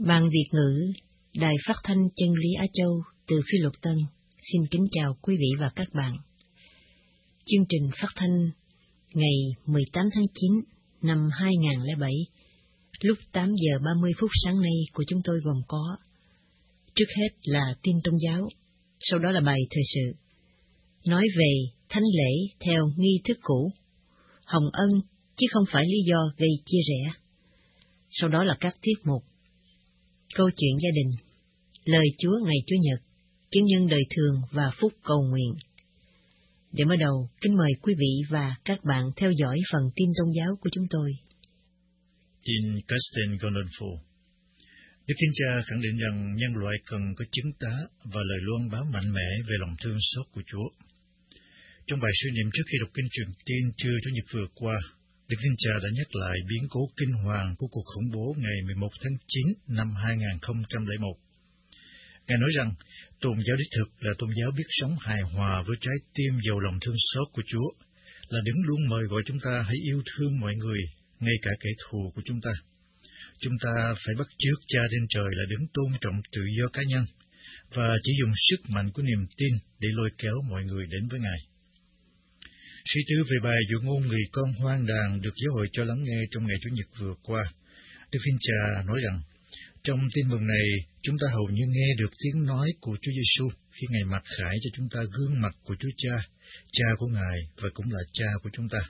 Ban Việt ngữ, Đài Phát thanh Chân lý Á Châu từ Phi Luật Tân xin kính chào quý vị và các bạn. Chương trình phát thanh ngày 18 tháng 9 năm 2007, lúc 8 giờ 30 phút sáng nay của chúng tôi gồm có: trước hết là tin tôn giáo, sau đó là bài thời sự, nói về thánh lễ theo nghi thức cũ, hồng ân chứ không phải lý do gây chia rẽ. Sau đó là các tiết mục: câu chuyện gia đình, lời Chúa ngày Chủ nhật, chứng nhân đời thường và phúc cầu nguyện. Để mở đầu, kính mời quý vị và các bạn theo dõi phần tin tôn giáo của chúng tôi. Tin Castel Gandolfo. Đức Thiên Cha khẳng định rằng nhân loại cần có chứng tá và lời loan báo mạnh mẽ về lòng thương xót của Chúa. Trong bài suy niệm trước khi đọc kinh truyền tin trưa Chủ nhật vừa qua, Đức Thiên Cha đã nhắc lại biến cố kinh hoàng của cuộc khủng bố ngày 11 tháng 9 năm 2001. Ngài nói rằng, tôn giáo đích thực là tôn giáo biết sống hài hòa với trái tim giàu lòng thương xót của Chúa, là đấng luôn mời gọi chúng ta hãy yêu thương mọi người, ngay cả kẻ thù của chúng ta. Chúng ta phải bắt chước Cha trên trời là đấng tôn trọng tự do cá nhân, và chỉ dùng sức mạnh của niềm tin để lôi kéo mọi người đến với Ngài. Suy tư về bài dụ ngôn người con hoang đàn được giáo hội cho lắng nghe trong ngày Chủ nhật vừa qua, Đức Thiên Cha nói rằng, trong tin mừng này, chúng ta hầu như nghe được tiếng nói của Chúa Giêsu khi Ngài mặc khải cho chúng ta gương mặt của Chúa Cha, Cha của Ngài và cũng là Cha của chúng ta.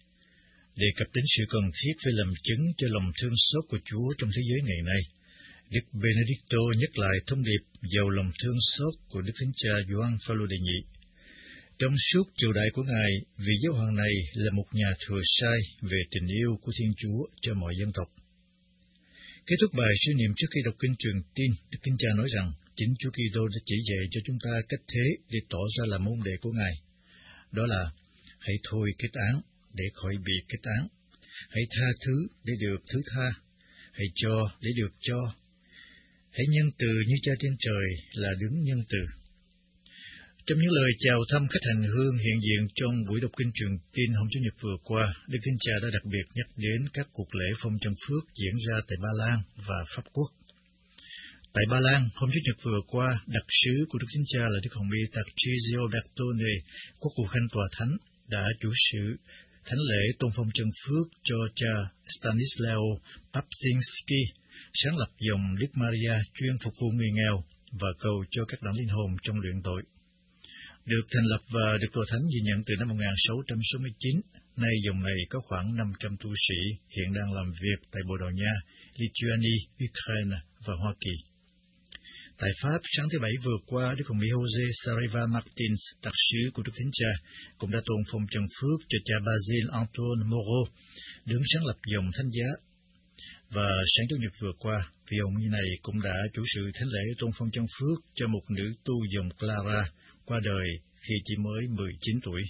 Đề cập đến sự cần thiết phải làm chứng cho lòng thương xót của Chúa trong thế giới ngày nay, Đức Benedicto nhắc lại thông điệp giàu lòng thương xót của Đức Thánh Cha Gioan Phaolô đệ nhị. Trong suốt triều đại của Ngài, vị giáo hoàng này là một nhà thừa sai về tình yêu của Thiên Chúa cho mọi dân tộc. Kết thúc bài suy niệm trước khi đọc kinh truyền tin, Đức Thánh Cha nói rằng chính Chúa Kitô đã chỉ dạy cho chúng ta cách thế để tỏ ra là môn đệ của Ngài. Đó là hãy thôi kết án để khỏi bị kết án, hãy tha thứ để được thứ tha, hãy cho để được cho, hãy nhân từ như Cha trên trời là đấng nhân từ. Trong những lời chào thăm khách hành hương hiện diện trong buổi đọc kinh truyền tin hôm Chủ nhật vừa qua, Đức Thánh Cha đã đặc biệt nhắc đến các cuộc lễ phong chân phước diễn ra tại Ba Lan và Pháp Quốc. Tại Ba Lan, hôm Chủ nhật vừa qua, đặc sứ của Đức Thánh Cha là Đức Hồng Y Tarcisio Bertone, quốc vụ khanh tòa thánh, đã chủ sự thánh lễ tôn phong chân phước cho cha Stanislao Papczynski, sáng lập dòng Đức Maria chuyên phục vụ người nghèo và cầu cho các đấng linh hồn trong luyện tội. Được thành lập và được tòa thánh ghi nhận từ năm 1669, nay dòng này có khoảng 500 tu sĩ hiện đang làm việc tại Bồ Đào Nha, Lithuania, Ukraine và Hoa Kỳ. Tại Pháp, sáng thứ Bảy vừa qua, Đức Hồng Y Jose Saraiva Martins, đặc sứ của Đức Thánh Cha, cũng đã tôn phong chân phước cho cha Basile Antoine Moreau, đấng sáng lập dòng Thánh Giá. Và sáng Chủ nhật vừa qua, vị ông này cũng đã chủ sự thánh lễ tôn phong chân phước cho một nữ tu dòng Clara, qua đời khi chỉ mới 19 tuổi.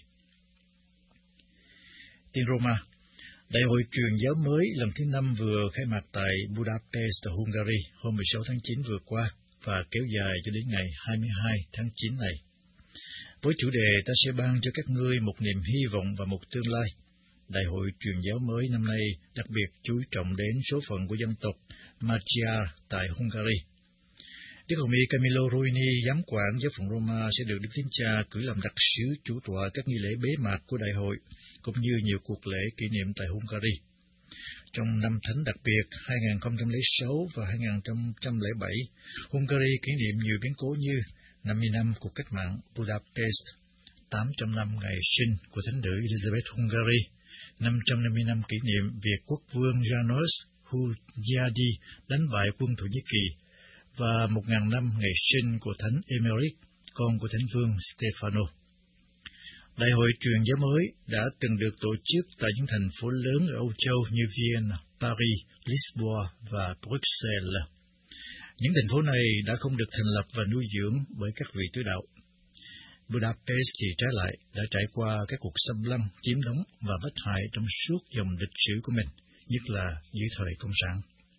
Tin Roma. Đại hội truyền giáo mới lần thứ 5 vừa khai mạc tại Budapest, Hungary hôm 16 tháng 9 vừa qua và kéo dài cho đến ngày 22 tháng 9 này. Với chủ đề ta sẽ ban cho các ngươi một niềm hy vọng và một tương lai, Đại hội truyền giáo mới năm nay đặc biệt chú trọng đến số phận của dân tộc Magyar tại Hungary. Đức Hồng Y Camillo Ruini, giám quản giáo phận Roma, sẽ được Đức Thánh Cha cử làm đặc sứ chủ tọa các nghi lễ bế mạc của đại hội, cũng như nhiều cuộc lễ kỷ niệm tại Hungary. Trong năm thánh đặc biệt 2006 và 2007, Hungary kỷ niệm nhiều biến cố như 50 năm cuộc cách mạng Budapest, 800 năm ngày sinh của thánh nữ Elizabeth Hungary, 550 năm kỷ niệm việc quốc vương János Hunyadi đánh bại quân Thổ Nhĩ Kỳ, và 1000 năm ngày sinh của thánh Emeric, con của thánh vương Stefano. Đại hội truyền giáo mới đã từng được tổ chức tại những thành phố lớn ở Âu Châu như Vienna, Paris, Lisboa và Bruxelles. Những thành phố này đã không được thành lập và nuôi dưỡng bởi các vị tứ đạo. Budapest thì trái lại đã trải qua các cuộc xâm lăng, chiếm đóng và bắt hại trong suốt dòng lịch sử của mình, nhất là dưới thời Cộng sản.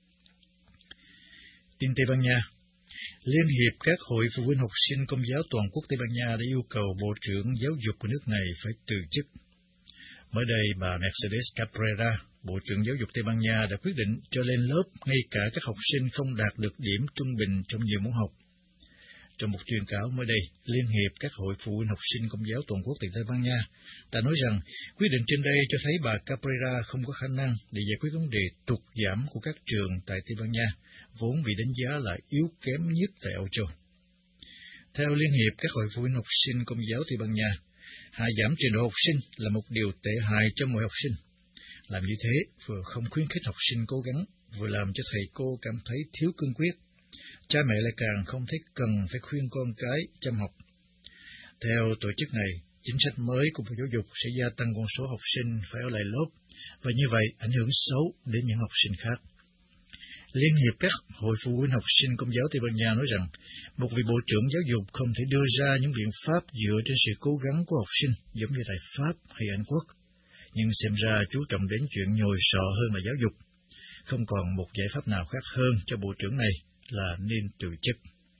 Tin Tây Ban Nha. Liên hiệp các hội phụ huynh học sinh Công giáo toàn quốc Tây Ban Nha đã yêu cầu Bộ trưởng Giáo dục của nước này phải từ chức. Mới đây, bà Mercedes Cabrera, Bộ trưởng Giáo dục Tây Ban Nha đã quyết định cho lên lớp ngay cả các học sinh không đạt được điểm trung bình trong nhiều môn học. Trong một tuyên cáo mới đây, Liên hiệp các hội phụ huynh học sinh Công giáo toàn quốc tại Tây Ban Nha đã nói rằng quyết định trên đây cho thấy bà Cabrera không có khả năng để giải quyết vấn đề tụt giảm của các trường tại Tây Ban Nha, vốn bị đánh giá là yếu kém nhất tại Âu Châu. Theo Liên hiệp các hội phụ huynh học sinh Công giáo Tây Ban Nha, hạ giảm trình độ học sinh là một điều tệ hại cho mọi học sinh. Làm như thế vừa không khuyến khích học sinh cố gắng, vừa làm cho thầy cô cảm thấy thiếu cương quyết. Cha mẹ lại càng không thấy cần phải khuyên con cái chăm học. Theo tổ chức này, chính sách mới của Bộ Giáo dục sẽ gia tăng con số học sinh phải ở lại lớp, và như vậy ảnh hưởng xấu đến những học sinh khác. Liên hiệp các hội phụ huynh học sinh Công giáo Tây Ban Nha nói rằng, một vị bộ trưởng giáo dục không thể đưa ra những biện pháp dựa trên sự cố gắng của học sinh giống như tại Pháp hay Anh Quốc, nhưng xem ra chú trọng đến chuyện nhồi sọ hơn là giáo dục. Không còn một giải pháp nào khác hơn cho bộ trưởng này là nên từ chức.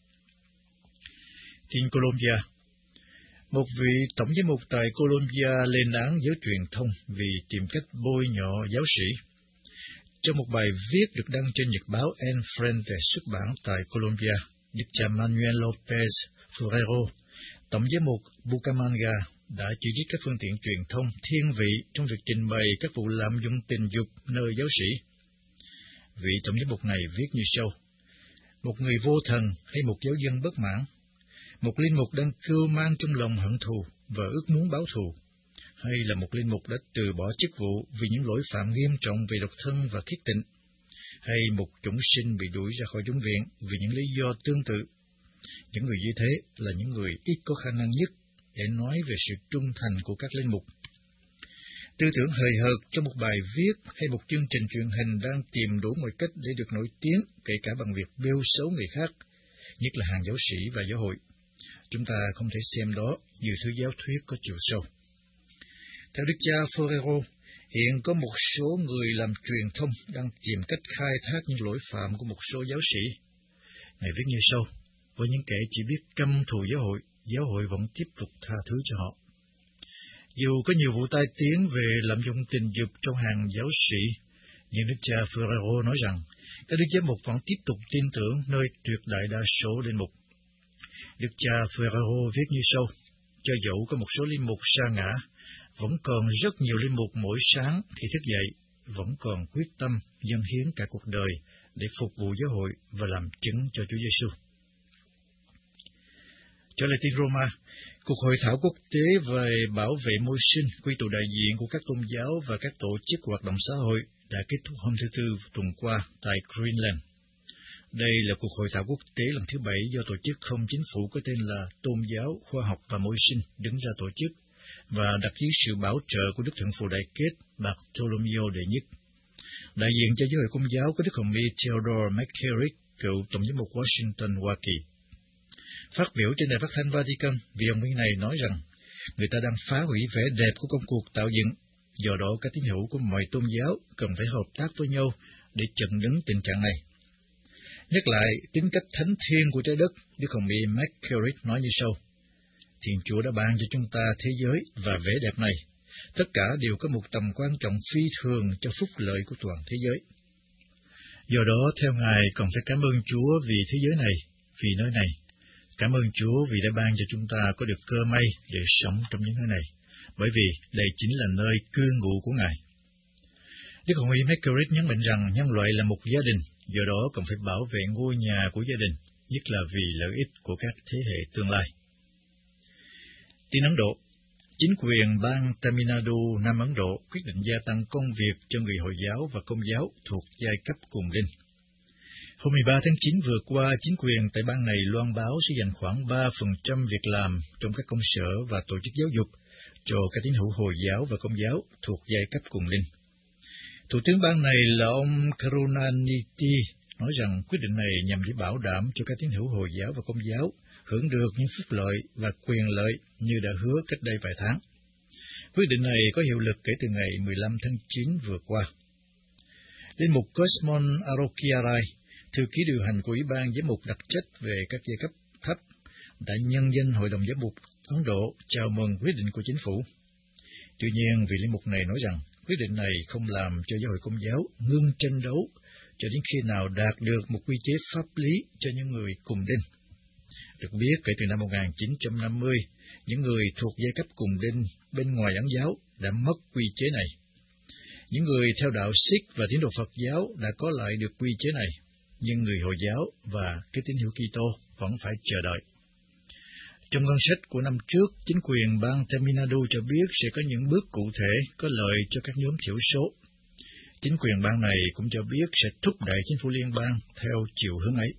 Tin Colombia. Một vị tổng giám mục tại Colombia lên án giới truyền thông vì tìm cách bôi nhọ giáo sĩ. Trong một bài viết được đăng trên nhật báo El Frente xuất bản tại Colombia, Đức cha Manuel López Forero, tổng giám mục Bucaramanga, đã chỉ trích các phương tiện truyền thông thiên vị trong việc trình bày các vụ lạm dụng tình dục nơi giáo sĩ. Vị tổng giám mục này viết như sau: một người vô thần hay một giáo dân bất mãn, một linh mục đang cưu mang trong lòng hận thù và ước muốn báo thù, hay là một linh mục đã từ bỏ chức vụ vì những lỗi phạm nghiêm trọng về độc thân và khiết tịnh, hay một chủng sinh bị đuổi ra khỏi chủng viện vì những lý do tương tự. Những người như thế là những người ít có khả năng nhất để nói về sự trung thành của các linh mục. Tư tưởng hời hợt trong một bài viết hay một chương trình truyền hình đang tìm đủ mọi cách để được nổi tiếng, kể cả bằng việc bêu xấu người khác, nhất là hàng giáo sĩ và giáo hội. Chúng ta không thể xem đó như thứ giáo thuyết có chiều sâu. Theo Đức cha Forero, hiện có một số người làm truyền thông đang tìm cách khai thác những lỗi phạm của một số giáo sĩ. Ngài viết như sau: với những kẻ chỉ biết căm thù giáo hội vẫn tiếp tục tha thứ cho họ. Dù có nhiều vụ tai tiếng về lạm dụng tình dục trong hàng giáo sĩ, nhưng Đức cha Forero nói rằng các đức giám mục vẫn tiếp tục tin tưởng nơi tuyệt đại đa số linh mục. Đức cha Forero viết như sau: cho dẫu có một số linh mục sa ngã, vẫn còn rất nhiều linh mục mỗi sáng khi thức dậy vẫn còn quyết tâm dâng hiến cả cuộc đời để phục vụ giáo hội và làm chứng cho Chúa Giêsu. Trở lại tin Roma, cuộc hội thảo quốc tế về bảo vệ môi sinh quy tụ đại diện của các tôn giáo và các tổ chức hoạt động xã hội đã kết thúc hôm thứ Tư tuần qua tại Greenland. Đây là cuộc hội thảo quốc tế lần thứ 7 do tổ chức không chính phủ có tên là Tôn giáo, Khoa học và Môi sinh đứng ra tổ chức và đặt dưới sự bảo trợ của Đức Thượng Phụ Đại Kết Bartholomew đệ nhất. Đại diện cho giáo hội Công giáo có Đức Hồng Y Theodore McCarrick, cựu Tổng giám mục Washington, Hoa Kỳ. Phát biểu trên đài phát thanh Vatican, vị ông Minh này nói rằng người ta đang phá hủy vẻ đẹp của công cuộc tạo dựng, do đó các tín hữu của mọi tôn giáo cần phải hợp tác với nhau để chặn đứng tình trạng này. Nhắc lại tính cách thánh thiêng của trái đất, Đức Hồng Y McCarrick nói như sau: Thiên Chúa đã ban cho chúng ta thế giới và vẻ đẹp này. Tất cả đều có một tầm quan trọng phi thường cho phúc lợi của toàn thế giới. Do đó, theo Ngài, cần phải cảm ơn Chúa vì thế giới này, vì nơi này. Cảm ơn Chúa vì đã ban cho chúng ta có được cơ may để sống trong những nơi này, bởi vì đây chính là nơi cư ngụ của Ngài. Đức Hồng Y McCarrick nhấn mạnh rằng nhân loại là một gia đình, do đó cần phải bảo vệ ngôi nhà của gia đình, nhất là vì lợi ích của các thế hệ tương lai. Tin Ấn Độ, chính quyền bang Tamil Nadu, Nam Ấn Độ quyết định gia tăng công việc cho người Hồi giáo và Công giáo thuộc giai cấp cùng linh. Hôm 13 tháng 9 vừa qua, chính quyền tại bang này loan báo sẽ dành khoảng 3% việc làm trong các công sở và tổ chức giáo dục cho các tín hữu Hồi giáo và Công giáo thuộc giai cấp cùng linh. Thủ tướng bang này là ông Karunanidhi nói rằng quyết định này nhằm để bảo đảm cho các tín hữu Hồi giáo và Công giáo hưởng được những phúc lợi và quyền lợi như đã hứa cách đây vài tháng. Quyết định này có hiệu lực kể từ ngày 15 tháng 9 vừa qua. Linh mục Cosmon Arokiarai, thư ký điều hành của Ủy ban Giám mục đặc trách về các giai cấp thấp, đã nhân danh Hội đồng Giám mục Ấn Độ chào mừng quyết định của chính phủ. Tuy nhiên, vị linh mục này nói rằng Quyết định này không làm cho giáo hội Công giáo ngưng tranh đấu cho đến khi nào đạt được một quy chế pháp lý cho những người cùng đinh. Được biết, kể từ năm 1950, những người thuộc giai cấp cùng đinh bên ngoài Ấn giáo đã mất quy chế này. Những người theo đạo Sikh và tín đồ Phật giáo đã có lại được quy chế này, nhưng người Hồi giáo và cái tín hữu Kitô vẫn phải chờ đợi. Trong ngân sách của năm trước, chính quyền bang Tamil Nadu cho biết sẽ có những bước cụ thể có lợi cho các nhóm thiểu số. Chính quyền bang này cũng cho biết sẽ thúc đẩy chính phủ liên bang theo chiều hướng ấy.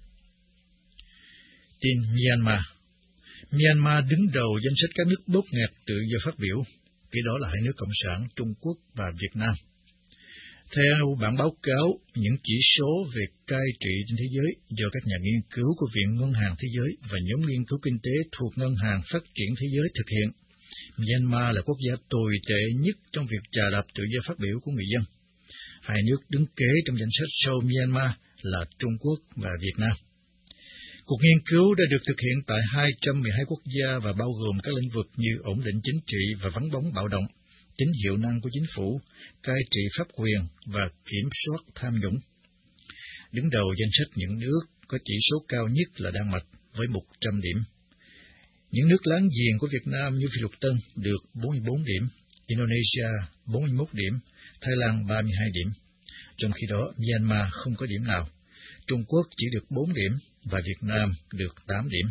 Tin Myanmar. Myanmar đứng đầu danh sách các nước bóp nghẹt tự do phát biểu, cái đó là hai nước Cộng sản Trung Quốc và Việt Nam. Theo bản báo cáo, những chỉ số về cai trị trên thế giới do các nhà nghiên cứu của Viện Ngân hàng Thế giới và nhóm nghiên cứu kinh tế thuộc Ngân hàng Phát triển Thế giới thực hiện, Myanmar là quốc gia tồi tệ nhất trong việc chà đạp tự do phát biểu của người dân. Hai nước đứng kế trong danh sách sau Myanmar là Trung Quốc và Việt Nam. Cuộc nghiên cứu đã được thực hiện tại 212 quốc gia và bao gồm các lĩnh vực như ổn định chính trị và vắng bóng bạo động, tính hiệu năng của chính phủ, cai trị pháp quyền và kiểm soát tham nhũng. Đứng đầu danh sách những nước có chỉ số cao nhất là Đan Mạch với 100 điểm. Những nước láng giềng của Việt Nam như Phi Luật Tân được 44 điểm, Indonesia 41 điểm, Thái Lan 32 điểm. Trong khi đó, Myanmar không có điểm nào. Trung Quốc chỉ được 4 điểm và Việt Nam được 8 điểm.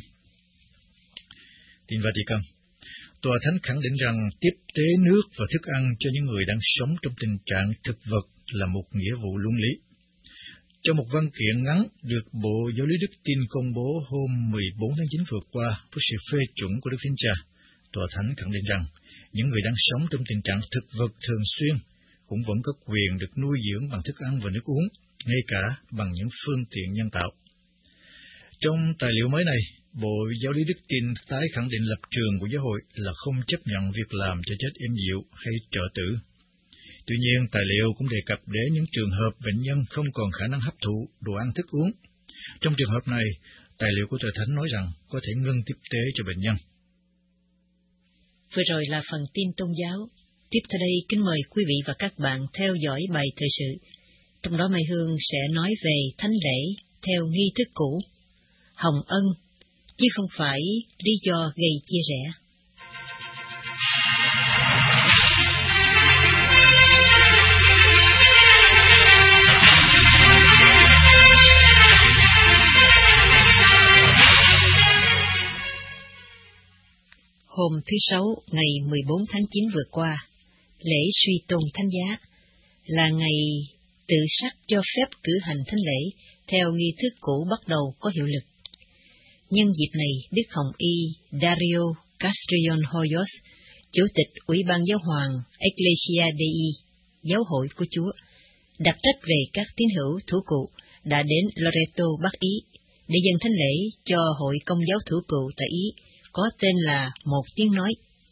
Tin Vatican. Tòa Thánh khẳng định rằng tiếp tế nước và thức ăn cho những người đang sống trong tình trạng thực vật là một nghĩa vụ luân lý. Trong một văn kiện ngắn được Bộ Giáo lý Đức Tin công bố hôm 14 tháng 9 vừa qua với sự phê chuẩn của Đức Thánh Cha, Tòa Thánh khẳng định rằng những người đang sống trong tình trạng thực vật thường xuyên cũng vẫn có quyền được nuôi dưỡng bằng thức ăn và nước uống, ngay cả bằng những phương tiện nhân tạo. Trong tài liệu mới này, Bộ Giáo lý Đức Tin tái khẳng định lập trường của giáo hội là không chấp nhận việc làm cho chết êm dịu hay trợ tử. Tuy nhiên, tài liệu cũng đề cập đến những trường hợp bệnh nhân không còn khả năng hấp thụ đồ ăn thức uống. Trong trường hợp này, tài liệu của Tòa Thánh nói rằng có thể ngưng tiếp tế cho bệnh nhân. Vừa rồi là phần tin tôn giáo. Tiếp theo đây, kính mời quý vị và các bạn theo dõi bài thời sự. Trong đó Mai Hương sẽ nói về thánh lễ theo nghi thức cũ, hồng ân, chứ không phải lý do gây chia rẽ. Hôm thứ Sáu, ngày 14 tháng 9 vừa qua, lễ suy tôn thánh giá là ngày tự sắc cho phép cử hành thánh lễ theo nghi thức cũ bắt đầu có hiệu lực. Nhân dịp này, Đức Hồng Y Dario Castrillon Hoyos, Chủ tịch Ủy ban Giáo hoàng Ecclesia Dei, Giáo hội của Chúa, đặc trách về các tín hữu thủ cụ đã đến Loreto, Bắc Ý, để dâng thánh lễ cho Hội Công giáo thủ cụ tại Ý, có tên là Một Tiếng Nói.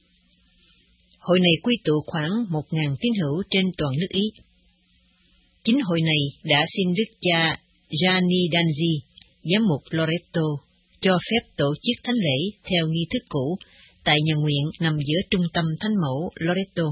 Hội này quy tụ khoảng 1.000 tín hữu trên toàn nước Ý. Chính hội này đã xin Đức cha Gianni Danzi, giám mục Loreto, cho phép tổ chức thánh lễ theo nghi thức cũ tại nhà nguyện nằm giữa trung tâm Thánh mẫu Loreto.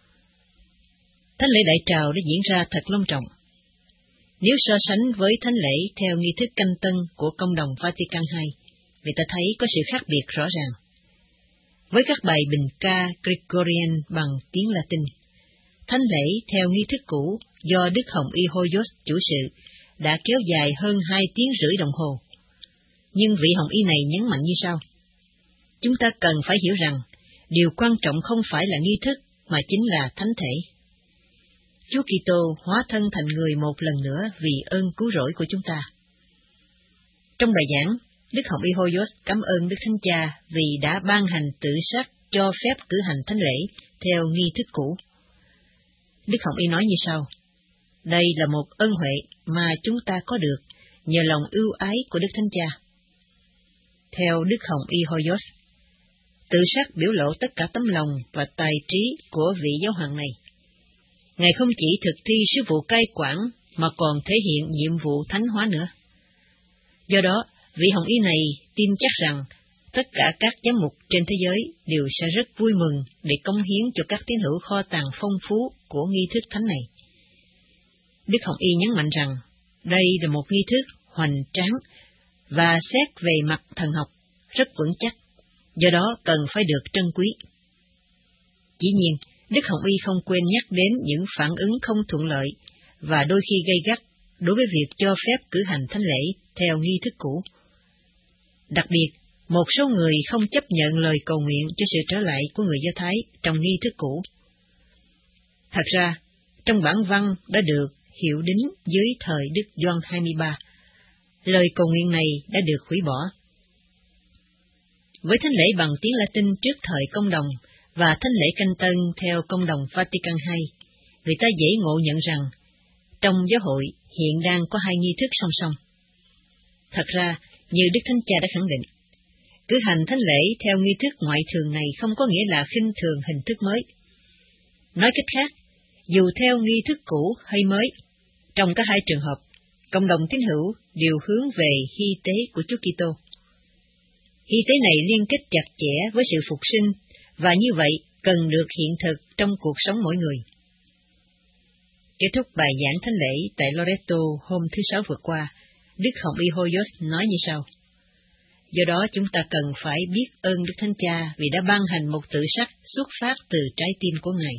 Thánh lễ đại trào đã diễn ra thật long trọng. Nếu so sánh với thánh lễ theo nghi thức canh tân của Công đồng Vatican II, người ta thấy có sự khác biệt rõ ràng. Với các bài bình ca Gregorian bằng tiếng Latin, thánh lễ theo nghi thức cũ do Đức Hồng Y Hoyos chủ sự đã kéo dài hơn 2 tiếng rưỡi đồng hồ. Nhưng vị Hồng Y này nhấn mạnh như sau: chúng ta cần phải hiểu rằng, điều quan trọng không phải là nghi thức, mà chính là thánh thể. Chúa Kitô hóa thân thành người một lần nữa vì ơn cứu rỗi của chúng ta. Trong bài giảng, Đức Hồng Y Hoyos cảm ơn Đức Thánh Cha vì đã ban hành tự sắc cho phép cử hành thánh lễ theo nghi thức cũ. Đức Hồng Y nói như sau: đây là một ân huệ mà chúng ta có được nhờ lòng ưu ái của Đức Thánh Cha. Theo Đức Hồng Y Hoyos, tự sắc biểu lộ tất cả tấm lòng và tài trí của vị giáo hoàng này. Ngài không chỉ thực thi sứ vụ cai quản mà còn thể hiện nhiệm vụ thánh hóa nữa. Do đó, vị Hồng Y này tin chắc rằng tất cả các giám mục trên thế giới đều sẽ rất vui mừng để cống hiến cho các tín hữu kho tàng phong phú của nghi thức thánh này. Đức Hồng Y nhấn mạnh rằng đây là một nghi thức hoành tráng và xét về mặt thần học rất vững chắc, do đó cần phải được trân quý. Dĩ nhiên, Đức Hồng Y không quên nhắc đến những phản ứng không thuận lợi và đôi khi gây gắt đối với việc cho phép cử hành thánh lễ theo nghi thức cũ. Đặc biệt, một số người không chấp nhận lời cầu nguyện cho sự trở lại của người Do Thái trong nghi thức cũ. Thật ra, trong bản văn đã được hiệu đính dưới thời Đức Gioan 23, lời cầu nguyện này đã được hủy bỏ. Với thánh lễ bằng tiếng Latin trước thời Công đồng và thánh lễ canh tân theo Công đồng Vatican II, người ta dễ ngộ nhận rằng trong giáo hội hiện đang có hai nghi thức song song. Thật ra, như Đức Thánh Cha đã khẳng định, cử hành thánh lễ theo nghi thức ngoại thường này không có nghĩa là khinh thường hình thức mới. Nói cách khác, dù theo nghi thức cũ hay mới, trong cả hai trường hợp, cộng đồng tín hữu đều hướng về hy tế của Chúa Kitô. Hy tế này liên kết chặt chẽ với sự phục sinh, và như vậy cần được hiện thực trong cuộc sống mỗi người. Kết thúc bài giảng thánh lễ tại Loreto hôm thứ Sáu vừa qua, Đức Hồng Y Hoyos nói như sau: Do đó chúng ta cần phải biết ơn Đức Thánh Cha vì đã ban hành một tự sắc xuất phát từ trái tim của Ngài.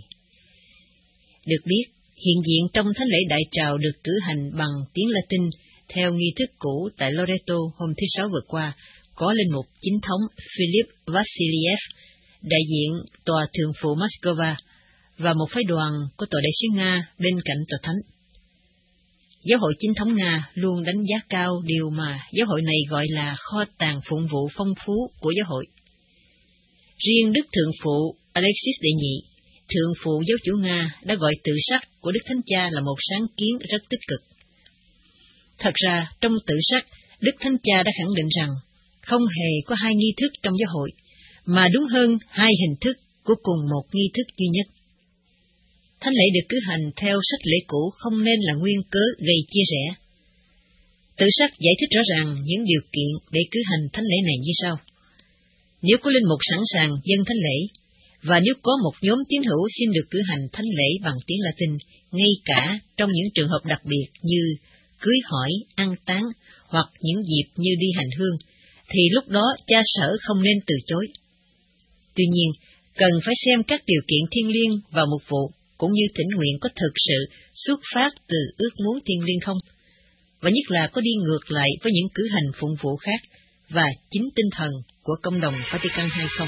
Được biết, hiện diện trong thánh lễ đại trào được cử hành bằng tiếng Latin theo nghi thức cũ tại Loreto hôm thứ Sáu vừa qua, có linh mục chính thống Philip Vassiliev, đại diện tòa thượng phụ Moscow, và một phái đoàn có tòa đại sứ Nga bên cạnh tòa thánh. Giáo hội chính thống Nga luôn đánh giá cao điều mà giáo hội này gọi là kho tàng phụng vụ phong phú của giáo hội. Riêng Đức Thượng phụ Alexis Đệ Nhị, Thượng phụ giáo chủ Nga, đã gọi tự sắc của Đức Thánh Cha là một sáng kiến rất tích cực. Thật ra, trong tự sắc, Đức Thánh Cha đã khẳng định rằng không hề có hai nghi thức trong giáo hội, mà đúng hơn hai hình thức của cùng một nghi thức duy nhất. Thánh lễ được cử hành theo sách lễ cũ không nên là nguyên cớ gây chia rẽ. Tự sắc giải thích rõ ràng những điều kiện để cử hành thánh lễ này như sau: Nếu có linh mục sẵn sàng dâng thánh lễ, và nếu có một nhóm tín hữu xin được cử hành thánh lễ bằng tiếng Latin, ngay cả trong những trường hợp đặc biệt như cưới hỏi, ăn táng hoặc những dịp như đi hành hương, thì lúc đó cha sở không nên từ chối. Tuy nhiên, cần phải xem các điều kiện thiêng liêng vào mục vụ cũng như thỉnh nguyện có thực sự xuất phát từ ước muốn thiêng liêng không, và nhất là có đi ngược lại với những cử hành phụng vụ khác và chính tinh thần của Công đồng Vatican II không.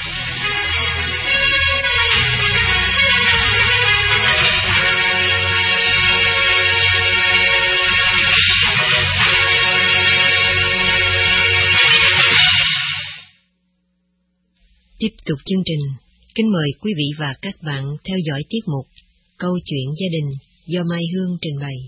Tiếp tục chương trình, kính mời quý vị và các bạn theo dõi tiết mục Câu chuyện gia đình do Mai Hương trình bày.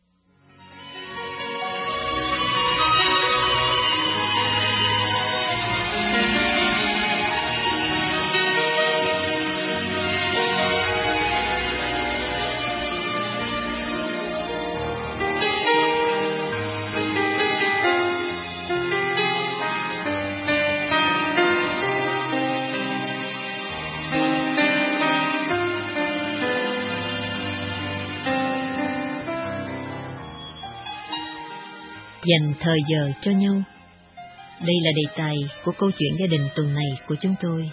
Dành thời giờ cho nhau. Đây là đề tài của câu chuyện gia đình tuần này của chúng tôi.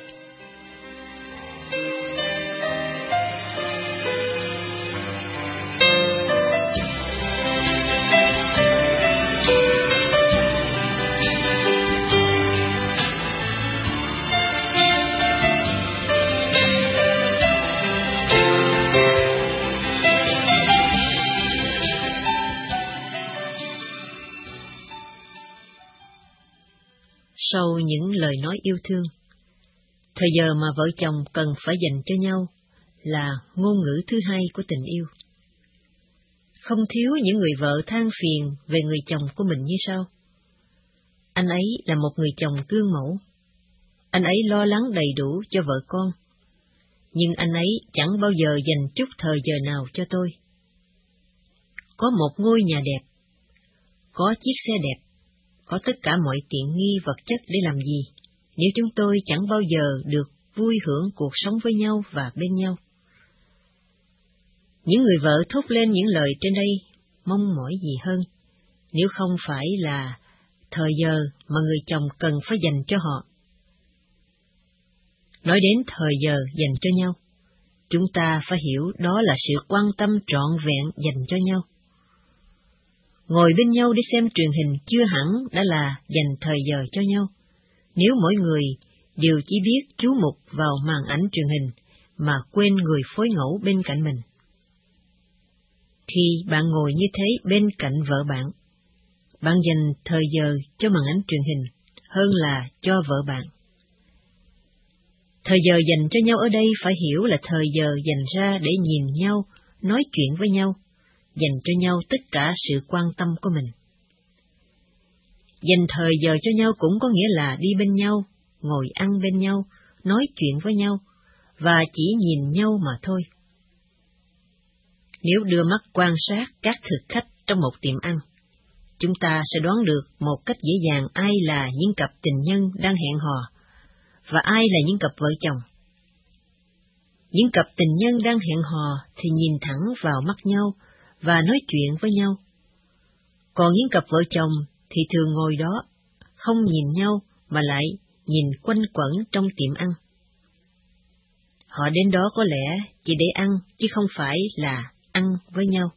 Sau những lời nói yêu thương, thời giờ mà vợ chồng cần phải dành cho nhau là ngôn ngữ thứ hai của tình yêu. Không thiếu những người vợ than phiền về người chồng của mình như sau: anh ấy là một người chồng gương mẫu, anh ấy lo lắng đầy đủ cho vợ con, nhưng anh ấy chẳng bao giờ dành chút thời giờ nào cho tôi. Có một ngôi nhà đẹp, có chiếc xe đẹp, có tất cả mọi tiện nghi vật chất để làm gì? nếu chúng tôi chẳng bao giờ được vui hưởng cuộc sống với nhau và bên nhau? Những người vợ thốt lên những lời trên đây mong mỏi gì hơn, nếu không phải là thời giờ mà người chồng cần phải dành cho họ. Nói đến thời giờ dành cho nhau, chúng ta phải hiểu đó là sự quan tâm trọn vẹn dành cho nhau. Ngồi bên nhau để xem truyền hình chưa hẳn đã là dành thời giờ cho nhau, nếu mỗi người đều chỉ biết chú mục vào màn ảnh truyền hình mà quên người phối ngẫu bên cạnh mình. Khi bạn ngồi như thế bên cạnh vợ bạn dành thời giờ cho màn ảnh truyền hình hơn là cho vợ bạn. Thời giờ dành cho nhau ở đây phải hiểu là thời giờ dành ra để nhìn nhau, nói chuyện với nhau, dành cho nhau tất cả sự quan tâm của mình. Dành thời giờ cho nhau cũng có nghĩa là đi bên nhau, ngồi ăn bên nhau, nói chuyện với nhau, và chỉ nhìn nhau mà thôi. Nếu đưa mắt quan sát các thực khách trong một tiệm ăn, chúng ta sẽ đoán được một cách dễ dàng ai là những cặp tình nhân đang hẹn hò, và ai là những cặp vợ chồng. Những cặp tình nhân đang hẹn hò thì nhìn thẳng vào mắt nhau và nói chuyện với nhau. Còn những cặp vợ chồng thì thường ngồi đó, không nhìn nhau mà lại nhìn quanh quẩn trong tiệm ăn. Họ đến đó có lẽ chỉ để ăn chứ không phải là ăn với nhau.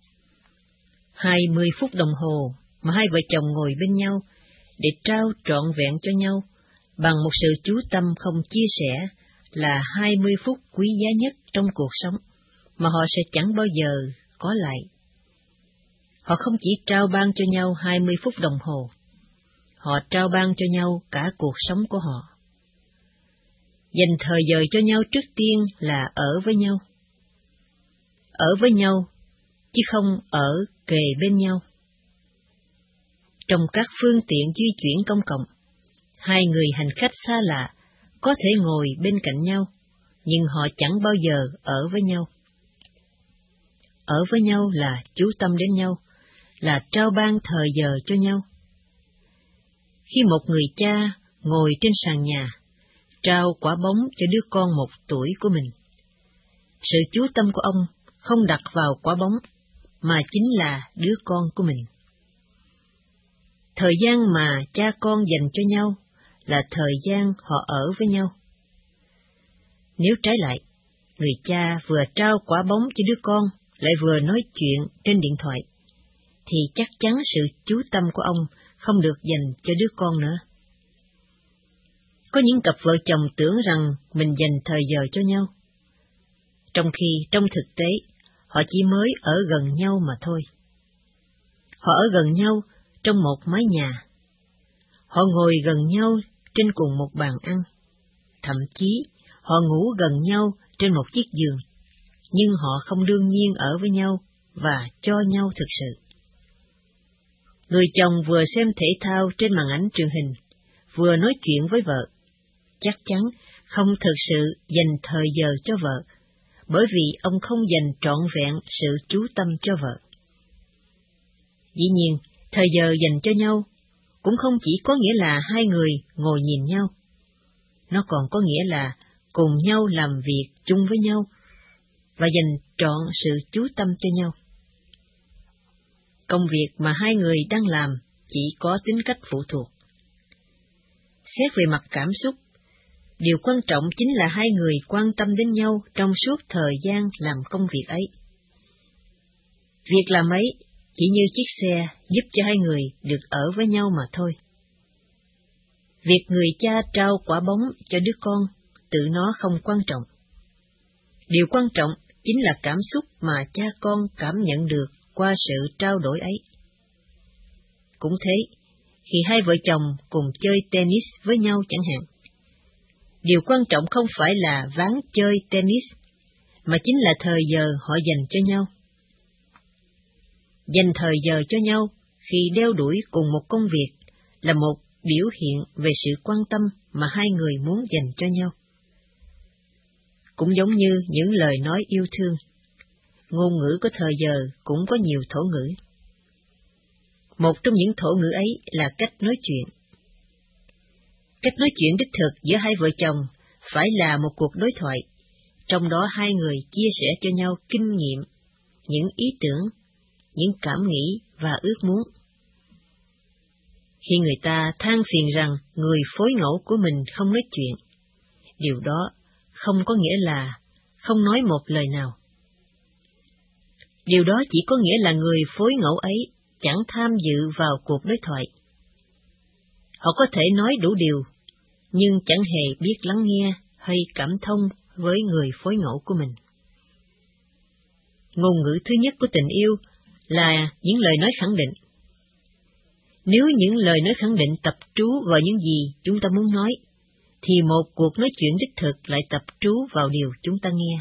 20 phút đồng hồ mà hai vợ chồng ngồi bên nhau để trao trọn vẹn cho nhau bằng một sự chú tâm không chia sẻ là 20 phút quý giá nhất trong cuộc sống mà họ sẽ chẳng bao giờ có lại. Họ không chỉ trao ban cho nhau 20 phút đồng hồ, họ trao ban cho nhau cả cuộc sống của họ. Dành thời giờ cho nhau trước tiên là ở với nhau. Ở với nhau, chứ không ở kề bên nhau. Trong các phương tiện di chuyển công cộng, hai người hành khách xa lạ có thể ngồi bên cạnh nhau, nhưng họ chẳng bao giờ ở với nhau. Ở với nhau là chú tâm đến nhau, là trao ban thời giờ cho nhau. Khi một người cha ngồi trên sàn nhà, trao quả bóng cho đứa con 1 tuổi của mình, sự chú tâm của ông không đặt vào quả bóng, mà chính là đứa con của mình. Thời gian mà cha con dành cho nhau là thời gian họ ở với nhau. Nếu trái lại, người cha vừa trao quả bóng cho đứa con, lại vừa nói chuyện trên điện thoại, thì chắc chắn sự chú tâm của ông không được dành cho đứa con nữa. Có những cặp vợ chồng tưởng rằng mình dành thời giờ cho nhau, trong khi trong thực tế, họ chỉ mới ở gần nhau mà thôi. Họ ở gần nhau trong một mái nhà. Họ ngồi gần nhau trên cùng một bàn ăn. Thậm chí, họ ngủ gần nhau trên một chiếc giường, nhưng họ không đương nhiên ở với nhau và cho nhau thực sự. Người chồng vừa xem thể thao trên màn ảnh truyền hình, vừa nói chuyện với vợ, chắc chắn không thực sự dành thời giờ cho vợ, bởi vì ông không dành trọn vẹn sự chú tâm cho vợ. Dĩ nhiên, thời giờ dành cho nhau cũng không chỉ có nghĩa là hai người ngồi nhìn nhau. Nó còn có nghĩa là cùng nhau làm việc chung với nhau và dành trọn sự chú tâm cho nhau. Công việc mà hai người đang làm chỉ có tính cách phụ thuộc. Xét về mặt cảm xúc, điều quan trọng chính là hai người quan tâm đến nhau trong suốt thời gian làm công việc ấy. Việc làm ấy chỉ như chiếc xe giúp cho hai người được ở với nhau mà thôi. Việc người cha trao quả bóng cho đứa con tự nó không quan trọng. Điều quan trọng chính là cảm xúc mà cha con cảm nhận được qua sự trao đổi ấy. Cũng thế, khi hai vợ chồng cùng chơi tennis với nhau chẳng hạn, điều quan trọng không phải là ván chơi tennis, mà chính là thời giờ họ dành cho nhau. Dành thời giờ cho nhau khi đeo đuổi cùng một công việc là một biểu hiện về sự quan tâm mà hai người muốn dành cho nhau. Cũng giống như những lời nói yêu thương, ngôn ngữ của thời giờ cũng có nhiều thổ ngữ. Một trong những thổ ngữ ấy là cách nói chuyện. Cách nói chuyện đích thực giữa hai vợ chồng phải là một cuộc đối thoại, trong đó hai người chia sẻ cho nhau kinh nghiệm, những ý tưởng, những cảm nghĩ và ước muốn. Khi người ta than phiền rằng người phối ngẫu của mình không nói chuyện, điều đó không có nghĩa là không nói một lời nào. Điều đó chỉ có nghĩa là người phối ngẫu ấy chẳng tham dự vào cuộc đối thoại. Họ có thể nói đủ điều, nhưng chẳng hề biết lắng nghe hay cảm thông với người phối ngẫu của mình. Ngôn ngữ thứ nhất của tình yêu là những lời nói khẳng định. Nếu những lời nói khẳng định tập trú vào những gì chúng ta muốn nói, thì một cuộc nói chuyện đích thực lại tập trú vào điều chúng ta nghe.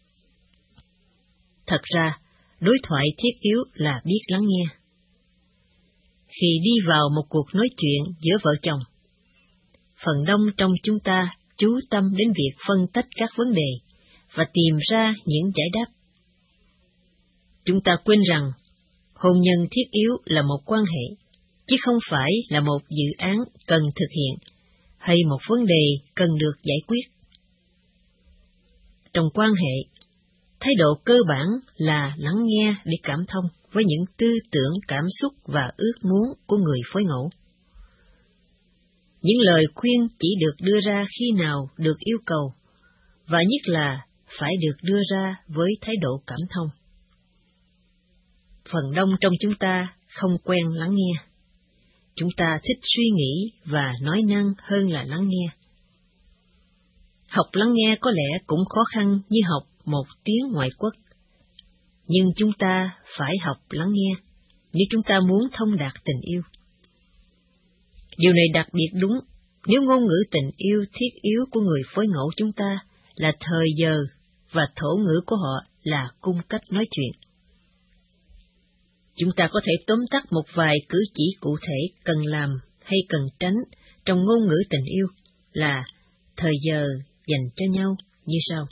Thật ra, đối thoại thiết yếu là biết lắng nghe. Khi đi vào một cuộc nói chuyện giữa vợ chồng, phần đông trong chúng ta chú tâm đến việc phân tách các vấn đề và tìm ra những giải đáp. Chúng ta quên rằng hôn nhân thiết yếu là một quan hệ, chứ không phải là một dự án cần thực hiện hay một vấn đề cần được giải quyết. Trong quan hệ, thái độ cơ bản là lắng nghe để cảm thông với những tư tưởng, cảm xúc và ước muốn của người phối ngẫu. Những lời khuyên chỉ được đưa ra khi nào được yêu cầu, và nhất là phải được đưa ra với thái độ cảm thông. Phần đông trong chúng ta không quen lắng nghe. Chúng ta thích suy nghĩ và nói năng hơn là lắng nghe. Học lắng nghe có lẽ cũng khó khăn như học một tiếng ngoại quốc. Nhưng chúng ta phải học lắng nghe nếu chúng ta muốn thông đạt tình yêu. Điều này đặc biệt đúng nếu ngôn ngữ tình yêu thiết yếu của người phối ngẫu chúng ta là thời giờ và thổ ngữ của họ là cung cách nói chuyện. Chúng ta có thể tóm tắt một vài cử chỉ cụ thể cần làm hay cần tránh trong ngôn ngữ tình yêu là thời giờ dành cho nhau như sau.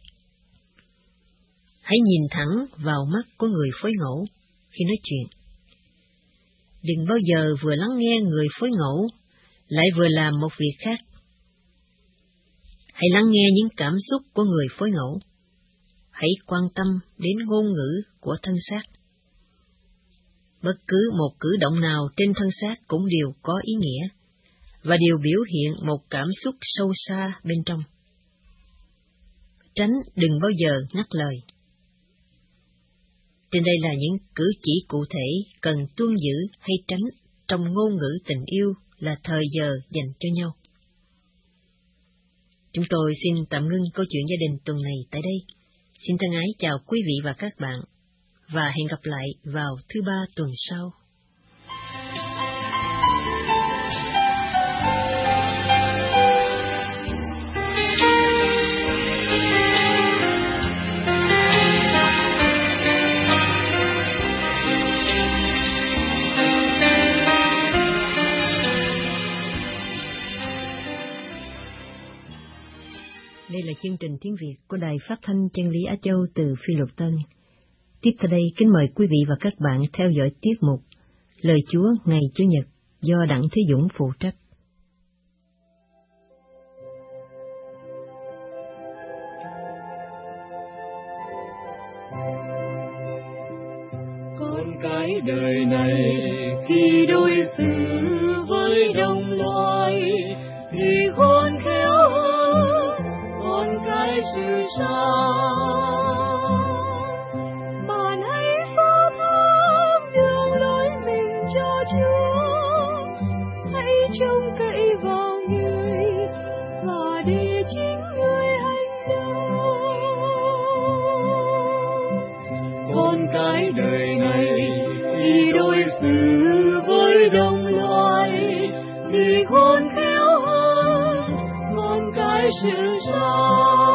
Hãy nhìn thẳng vào mắt của người phối ngẫu khi nói chuyện. Đừng bao giờ vừa lắng nghe người phối ngẫu, lại vừa làm một việc khác. Hãy lắng nghe những cảm xúc của người phối ngẫu. Hãy quan tâm đến ngôn ngữ của thân xác. Bất cứ một cử động nào trên thân xác cũng đều có ý nghĩa, và đều biểu hiện một cảm xúc sâu xa bên trong. Tránh đừng bao giờ ngắt lời. Trên đây là những cử chỉ cụ thể cần tuân giữ hay tránh trong ngôn ngữ tình yêu là thời giờ dành cho nhau. Chúng tôi xin tạm ngưng câu chuyện gia đình tuần này tại đây. Xin thân ái chào quý vị và các bạn, và hẹn gặp lại vào thứ Ba tuần sau. Đây là chương trình tiếng Việt của Đài Phát thanh Chân lý Á Châu từ Phi Luật Tân. Tiếp theo đây, kính mời quý vị và các bạn theo dõi tiết mục Lời Chúa ngày Chủ nhật do Đặng Thế Dũng phụ trách. Con cái đời này khi đối xử với đồng loài thì khôn khéo hơn con cái sự sao. Bạn hãy phó thác đường lối mình cho Chúa, hãy trông cậy vào người và để chính người hành động. Con cái đời này khi đối xử với đồng loài thì khôn khéo hơn con cái sự sao.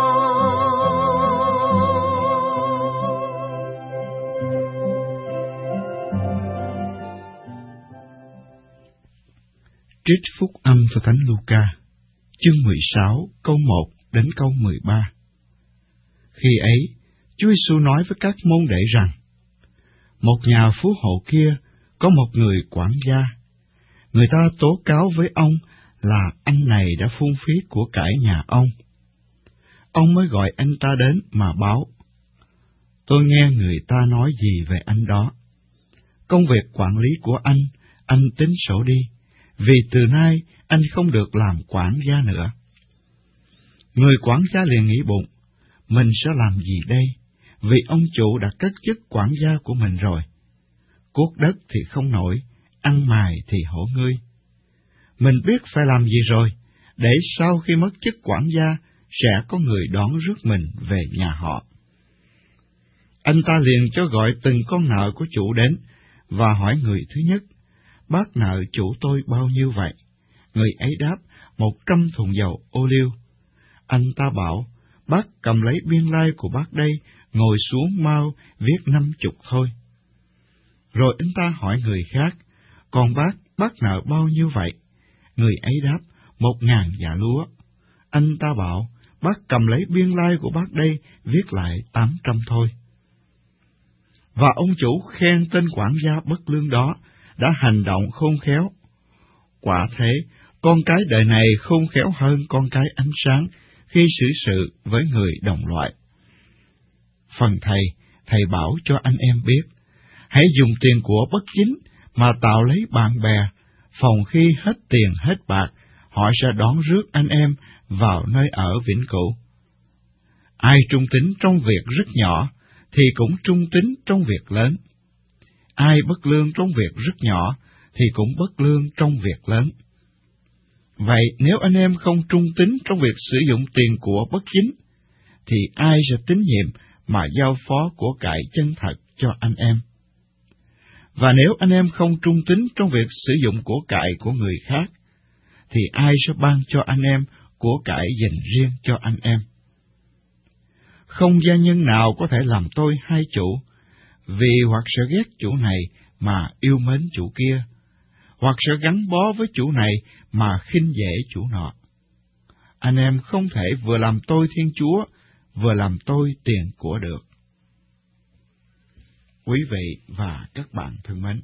Trích phúc âm theo Thánh Luca, chương 16, câu 1 đến câu 13. Khi ấy, Chúa Giêsu nói với các môn đệ rằng: Một nhà phú hộ kia có một người quản gia. Người ta tố cáo với ông là anh này đã phung phí của cải nhà ông. Ông mới gọi anh ta đến mà báo: tôi nghe người ta nói gì về anh đó. Công việc quản lý của anh tính sổ đi, vì từ nay anh không được làm quản gia nữa. Người quản gia liền nghĩ bụng, mình sẽ làm gì đây, vì ông chủ đã cất chức quản gia của mình rồi. Cuốc đất thì không nổi, ăn mài thì hổ ngươi. Mình biết phải làm gì rồi, để sau khi mất chức quản gia, sẽ có người đón rước mình về nhà họ. Anh ta liền cho gọi từng con nợ của chủ đến, và hỏi người thứ nhất: bác nợ chủ tôi bao nhiêu vậy? Người ấy đáp: 100 thùng dầu ô liu. Anh ta bảo: bác cầm lấy biên lai của bác đây, ngồi xuống mau viết 50 thôi. Rồi anh ta hỏi người khác: còn bác nợ bao nhiêu vậy? Người ấy đáp: 1.000 dạ lúa. Anh ta bảo: bác cầm lấy biên lai của bác đây, viết lại 800 thôi. Và ông chủ khen tên quản gia bất lương đó đã hành động khôn khéo. Quả thế, con cái đời này khôn khéo hơn con cái ánh sáng khi xử sự với người đồng loại. Phần thầy bảo cho anh em biết, hãy dùng tiền của bất chính mà tạo lấy bạn bè, phòng khi hết tiền hết bạc, họ sẽ đón rước anh em vào nơi ở vĩnh cửu. Ai trung tín trong việc rất nhỏ, thì cũng trung tín trong việc lớn. Ai bất lương trong việc rất nhỏ, thì cũng bất lương trong việc lớn. Vậy nếu anh em không trung tín trong việc sử dụng tiền của bất chính, thì ai sẽ tín nhiệm mà giao phó của cải chân thật cho anh em? Và nếu anh em không trung tín trong việc sử dụng của cải của người khác, thì ai sẽ ban cho anh em của cải dành riêng cho anh em? Không gia nhân nào có thể làm tôi hai chủ, vì hoặc sẽ ghét chủ này mà yêu mến chủ kia, hoặc sẽ gắn bó với chủ này mà khinh dễ chủ nọ. Anh em không thể vừa làm tôi Thiên Chúa, vừa làm tôi tiền của được. Quý vị và các bạn thân mến,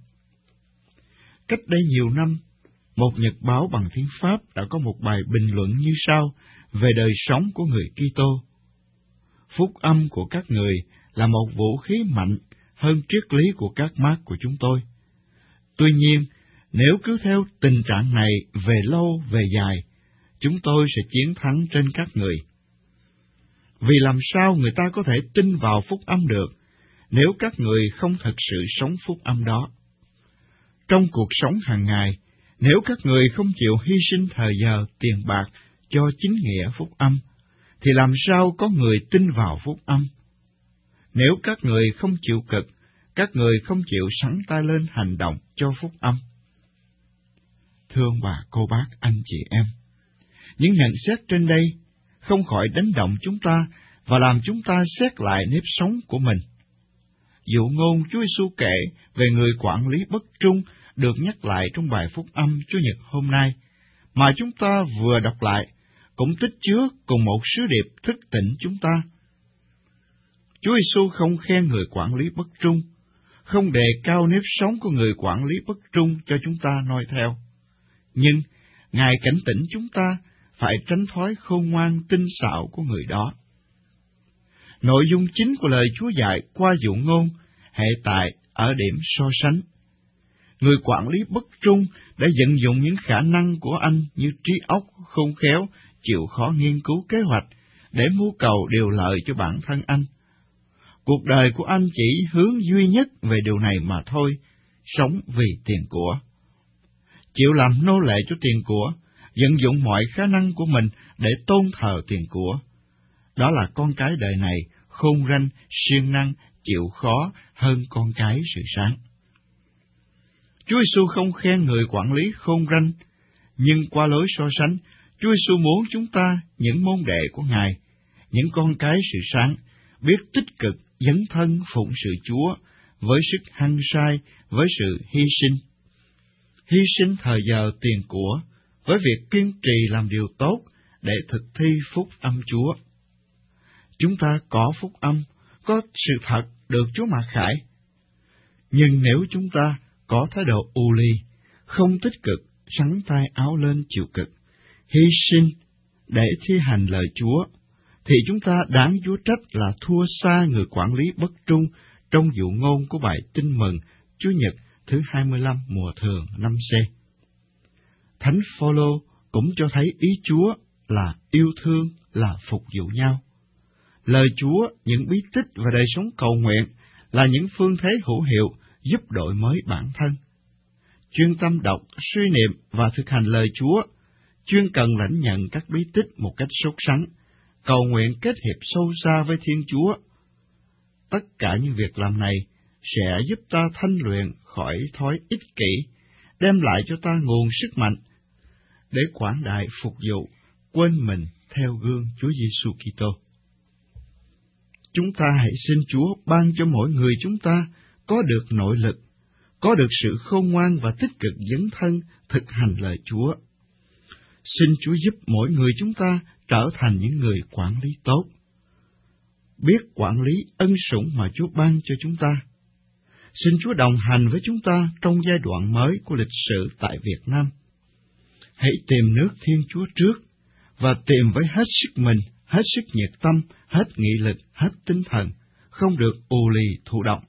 cách đây nhiều năm, một nhật báo bằng tiếng Pháp đã có một bài bình luận như sau về đời sống của người Kitô: phúc âm của các người là một vũ khí mạnh hơn triết lý của các mác của chúng tôi. Tuy nhiên, nếu cứ theo tình trạng này về lâu về dài, chúng tôi sẽ chiến thắng trên các người. Vì làm sao người ta có thể tin vào phúc âm được, nếu các người không thực sự sống phúc âm đó? Trong cuộc sống hàng ngày, nếu các người không chịu hy sinh thời giờ, tiền bạc cho chính nghĩa phúc âm, thì làm sao có người tin vào phúc âm? Nếu các người không chịu cực, các người không chịu sắn tay lên hành động cho phúc âm. Thưa ông bà, cô bác, anh chị em, những nhận xét trên đây không khỏi đánh động chúng ta và làm chúng ta xét lại nếp sống của mình. Dụ ngôn Chúa Giêsu kể về người quản lý bất trung được nhắc lại trong bài phúc âm Chủ nhật hôm nay, mà chúng ta vừa đọc lại, cũng tích chứa cùng một sứ điệp thức tỉnh chúng ta. Chúa Giêsu không khen người quản lý bất trung, không đề cao nếp sống của người quản lý bất trung cho chúng ta noi theo. Nhưng, Ngài cảnh tỉnh chúng ta phải tránh thói khôn ngoan tinh xảo của người đó. Nội dung chính của lời Chúa dạy qua dụ ngôn hệ tại ở điểm so sánh. Người quản lý bất trung đã vận dụng những khả năng của anh như trí óc khôn khéo, chịu khó nghiên cứu kế hoạch để mưu cầu điều lợi cho bản thân anh. Cuộc đời của anh chỉ hướng duy nhất về điều này mà thôi, sống vì tiền của. Chịu làm nô lệ cho tiền của, vận dụng mọi khả năng của mình để tôn thờ tiền của. Đó là con cái đời này khôn ranh, siêng năng, chịu khó hơn con cái sự sáng. Chúa Giêsu không khen người quản lý khôn ranh, nhưng qua lối so sánh, Chúa Giêsu muốn chúng ta, những môn đệ của Ngài, những con cái sự sáng, biết tích cực dấn thân phụng sự Chúa với sức hăng say, với sự hy sinh thời giờ tiền của, với việc kiên trì làm điều tốt để thực thi phúc âm Chúa. Chúng ta có phúc âm, có sự thật được Chúa mặc khải. Nhưng nếu chúng ta có thái độ u ly, không tích cực, sắn tay áo lên chịu cực, hy sinh để thi hành lời Chúa, thì chúng ta đáng Chúa trách là thua xa người quản lý bất trung trong dụ ngôn của bài Tin Mừng Chủ nhật thứ 25 mùa thường năm C. Thánh Phaolô cũng cho thấy ý Chúa là yêu thương, là phục vụ nhau. Lời Chúa, những bí tích và đời sống cầu nguyện là những phương thế hữu hiệu giúp đổi mới bản thân. Chuyên tâm đọc, suy niệm và thực hành lời Chúa, chuyên cần lãnh nhận các bí tích một cách sốt sắng, cầu nguyện kết hiệp sâu xa với Thiên Chúa. Tất cả những việc làm này sẽ giúp ta thanh luyện khỏi thói ích kỷ, đem lại cho ta nguồn sức mạnh để quảng đại phục vụ, quên mình theo gương Chúa Giêsu Kitô. Chúng ta hãy xin Chúa ban cho mỗi người chúng ta có được nội lực, có được sự khôn ngoan và tích cực dấn thân thực hành lời Chúa. Xin Chúa giúp mỗi người chúng ta trở thành những người quản lý tốt, biết quản lý ân sủng mà Chúa ban cho chúng ta. Xin Chúa đồng hành với chúng ta trong giai đoạn mới của lịch sử tại Việt Nam. Hãy tìm nước Thiên Chúa trước, và tìm với hết sức mình, hết sức nhiệt tâm, hết nghị lực, hết tinh thần, không được ù lì thụ động.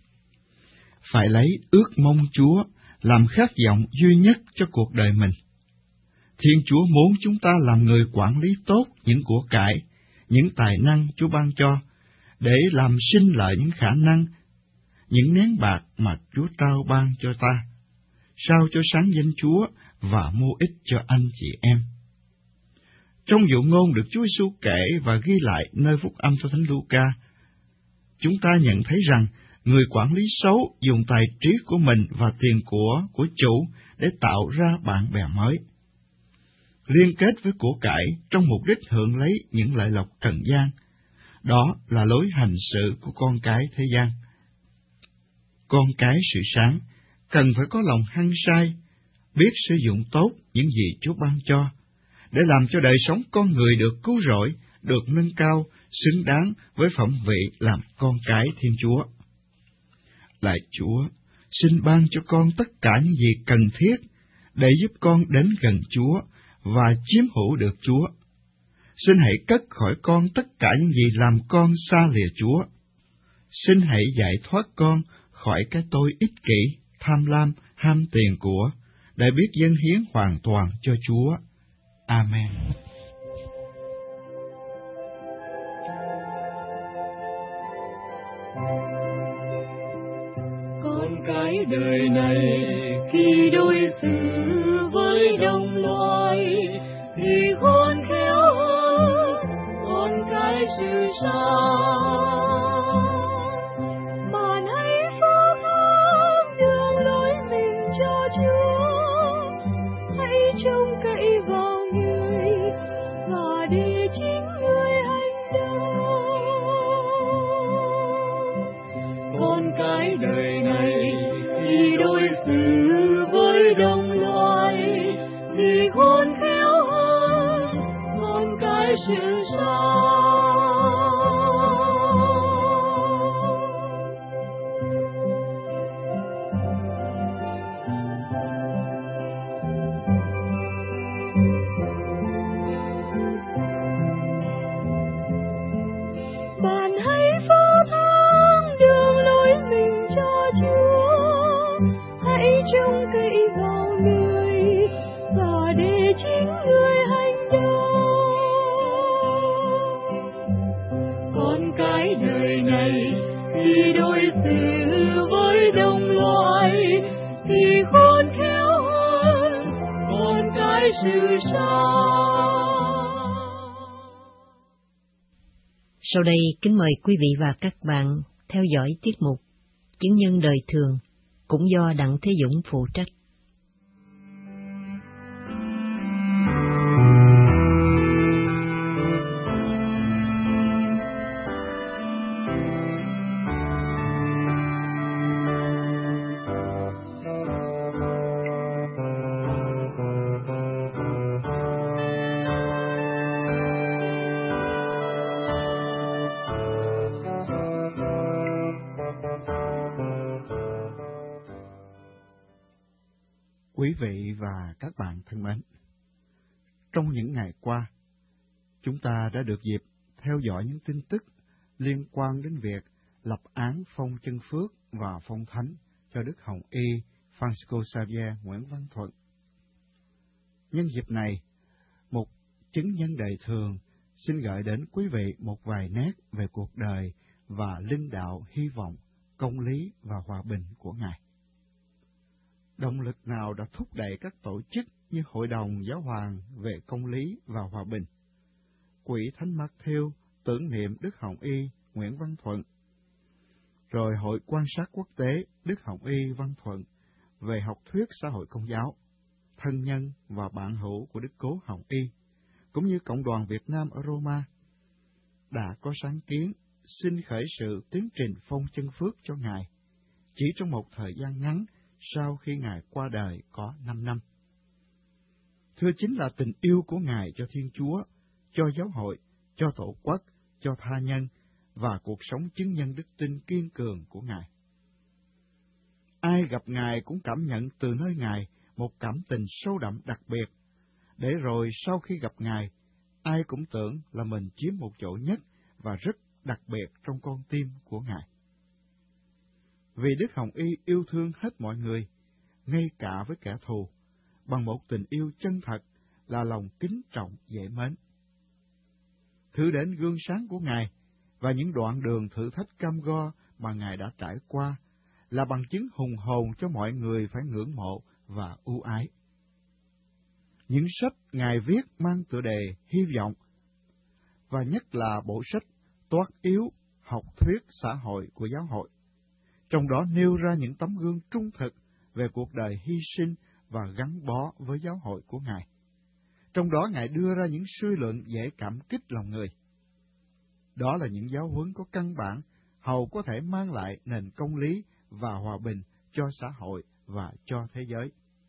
Phải lấy ước mong Chúa làm khát vọng duy nhất cho cuộc đời mình. Thiên Chúa muốn chúng ta làm người quản lý tốt những của cải, những tài năng Chúa ban cho, để làm sinh lợi những khả năng, những nén bạc mà Chúa trao ban cho ta, sao cho sáng danh Chúa và mua ích cho anh chị em. Trong dụ ngôn được Chúa Giêsu kể và ghi lại nơi phúc âm theo Thánh Luca, chúng ta nhận thấy rằng người quản lý xấu dùng tài trí của mình và tiền của chủ để tạo ra bạn bè mới, liên kết với của cải trong mục đích hưởng lấy những lợi lộc trần gian. Đó là lối hành sự của con cái thế gian. Con cái sự sáng cần phải có lòng hăng say, biết sử dụng tốt những gì Chúa ban cho, để làm cho đời sống con người được cứu rỗi, được nâng cao, xứng đáng với phẩm vị làm con cái Thiên Chúa. Lạy Chúa, xin ban cho con tất cả những gì cần thiết để giúp con đến gần Chúa và chiếm hữu được Chúa. Xin hãy cất khỏi con tất cả những gì làm con xa lìa Chúa. Xin hãy giải thoát con khỏi cái tôi ích kỷ, tham lam, ham tiền của, để biết dâng hiến hoàn toàn cho Chúa. Amen. Con cái đời này khi đối xử với đồng loài thì khôn khéo hơn con cái sự sáng. Bạn hãy phó thác đường lối mình cho Chúa, hãy trông cậy vào người và để chính người hành động. Con cái đời này khi đối xử với đồng loài thì khôn khéo hơn con cái sự sáng. Bạn hãy phó thác đường lối mình cho Chúa, hãy trông cậy vào người và để chính người hành động. Con cái đời này khi đối xử với đồng loài thì khôn khéo hơn con cái sự sáng. Sau đây kính mời quý vị và các bạn theo dõi tiết mục Chứng nhân đời thường, cũng do Đặng Thế Dũng phụ trách. Quý vị và các bạn thân mến, Trong những ngày qua, chúng ta đã được dịp theo dõi những tin tức liên quan đến việc lập án phong chân phước và phong thánh cho Đức Hồng Y Francisco Xavier Nguyễn Văn Thuận. Nhân dịp này, một chứng nhân đời thường xin gửi đến quý vị một vài nét về cuộc đời và linh đạo hy vọng, công lý và hòa bình của Ngài. Động lực nào đã thúc đẩy các tổ chức như Hội đồng Giáo hoàng về công lý và hòa bình, Quỹ Thánh Matthew tưởng niệm Đức Hồng Y Nguyễn Văn Thuận, rồi Hội quan sát quốc tế Đức Hồng Y Văn Thuận về học thuyết xã hội công giáo, thân nhân và bạn hữu của Đức Cố Hồng Y, cũng như Cộng đoàn Việt Nam ở Roma, đã có sáng kiến xin khởi sự tiến trình phong chân phước cho Ngài, chỉ trong một thời gian ngắn sau khi Ngài qua đời có 5 năm. Thưa chính là tình yêu của Ngài cho Thiên Chúa, cho giáo hội, cho tổ quốc, cho tha nhân và cuộc sống chứng nhân đức tin kiên cường của Ngài. Ai gặp Ngài cũng cảm nhận từ nơi Ngài một cảm tình sâu đậm đặc biệt, để rồi sau khi gặp Ngài, ai cũng tưởng là mình chiếm một chỗ nhất và rất đặc biệt trong con tim của Ngài. Vì Đức Hồng Y yêu thương hết mọi người, ngay cả với kẻ thù, bằng một tình yêu chân thật là lòng kính trọng dễ mến. Thử đến gương sáng của Ngài và những đoạn đường thử thách cam go mà Ngài đã trải qua là bằng chứng hùng hồn cho mọi người phải ngưỡng mộ và ưu ái. Những sách Ngài viết mang tựa đề hy vọng, và nhất là bộ sách Toát yếu học thuyết xã hội của giáo hội, trong đó nêu ra những tấm gương trung thực về cuộc đời hy sinh và gắn bó với giáo hội của Ngài. Trong đó Ngài đưa ra những suy luận dễ cảm kích lòng người. Đó là những giáo huấn có căn bản, hầu có thể mang lại nền công lý và hòa bình cho xã hội và cho thế giới.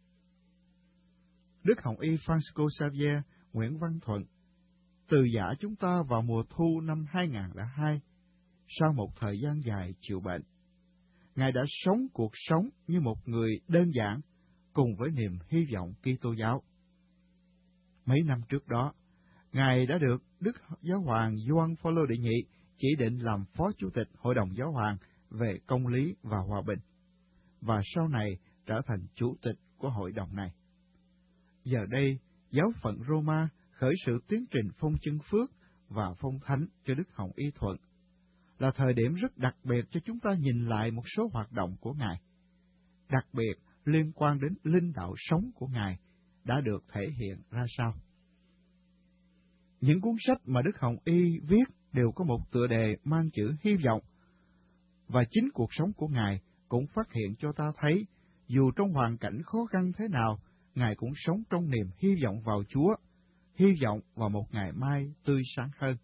Đức Hồng Y Francisco Xavier Nguyễn Văn Thuận từ giã chúng ta vào mùa thu năm 2002, sau một thời gian dài chịu bệnh. Ngài đã sống cuộc sống như một người đơn giản, cùng với niềm hy vọng Kitô giáo. Mấy năm trước đó, Ngài đã được Đức Giáo hoàng Gioan Phaolô đệ nhị chỉ định làm Phó Chủ tịch Hội đồng Giáo hoàng về công lý và hòa bình, và sau này trở thành Chủ tịch của hội đồng này. Giờ đây, giáo phận Roma khởi sự tiến trình phong chân phước và phong thánh cho Đức Hồng Y Thuận, là thời điểm rất đặc biệt cho chúng ta nhìn lại một số hoạt động của Ngài, đặc biệt liên quan đến linh đạo sống của Ngài đã được thể hiện ra sao. Những cuốn sách mà Đức Hồng Y viết đều có một tựa đề mang chữ hy vọng, và chính cuộc sống của Ngài cũng phát hiện cho ta thấy, dù trong hoàn cảnh khó khăn thế nào, Ngài cũng sống trong niềm hy vọng vào Chúa, hy vọng vào một ngày mai tươi sáng hơn.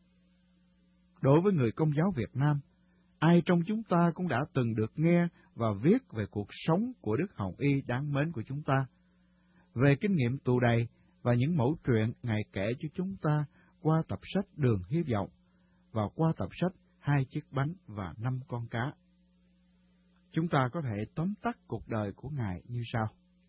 Đối với người Công giáo Việt Nam, ai trong chúng ta cũng đã từng được nghe và viết về cuộc sống của Đức Hồng Y đáng mến của chúng ta, về kinh nghiệm tù đầy và những mẫu chuyện Ngài kể cho chúng ta qua tập sách Đường Hy vọng và qua tập sách 2 chiếc bánh và 5 con cá. Chúng ta có thể tóm tắt cuộc đời của Ngài như sau.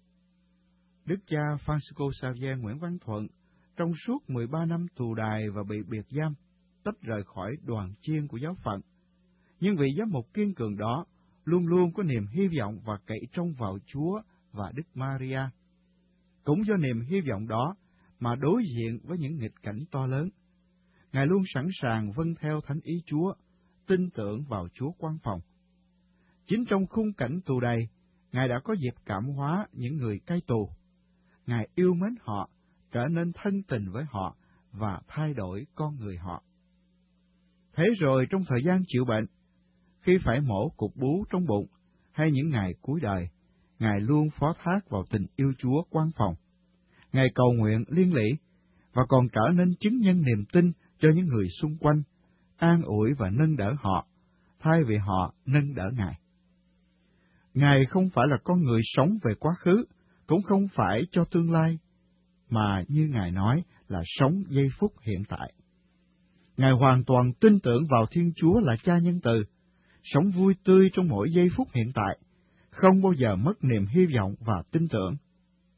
Đức cha Francisco Xavier Nguyễn Văn Thuận trong suốt 13 năm tù đày và bị biệt giam, tách rời khỏi đoàn chiên của giáo phận, nhưng vị giám mục kiên cường đó luôn luôn có niềm hy vọng và cậy trông vào Chúa và Đức Maria. Cũng do niềm hy vọng đó mà đối diện với những nghịch cảnh to lớn, Ngài luôn sẵn sàng vâng theo thánh ý Chúa, tin tưởng vào Chúa quan phòng. Chính trong khung cảnh tù đầy, Ngài đã có dịp cảm hóa những người cai tù. Ngài yêu mến họ, trở nên thân tình với họ và thay đổi con người họ. Thế rồi trong thời gian chịu bệnh, khi phải mổ cục bú trong bụng hay những ngày cuối đời, Ngài luôn phó thác vào tình yêu Chúa quan phòng. Ngài cầu nguyện liên lỉ và còn trở nên chứng nhân niềm tin cho những người xung quanh, an ủi và nâng đỡ họ, thay vì họ nâng đỡ Ngài. Ngài không phải là con người sống về quá khứ, cũng không phải cho tương lai, mà như Ngài nói là sống giây phút hiện tại. Ngài hoàn toàn tin tưởng vào Thiên Chúa là Cha nhân từ, sống vui tươi trong mỗi giây phút hiện tại, không bao giờ mất niềm hy vọng và tin tưởng.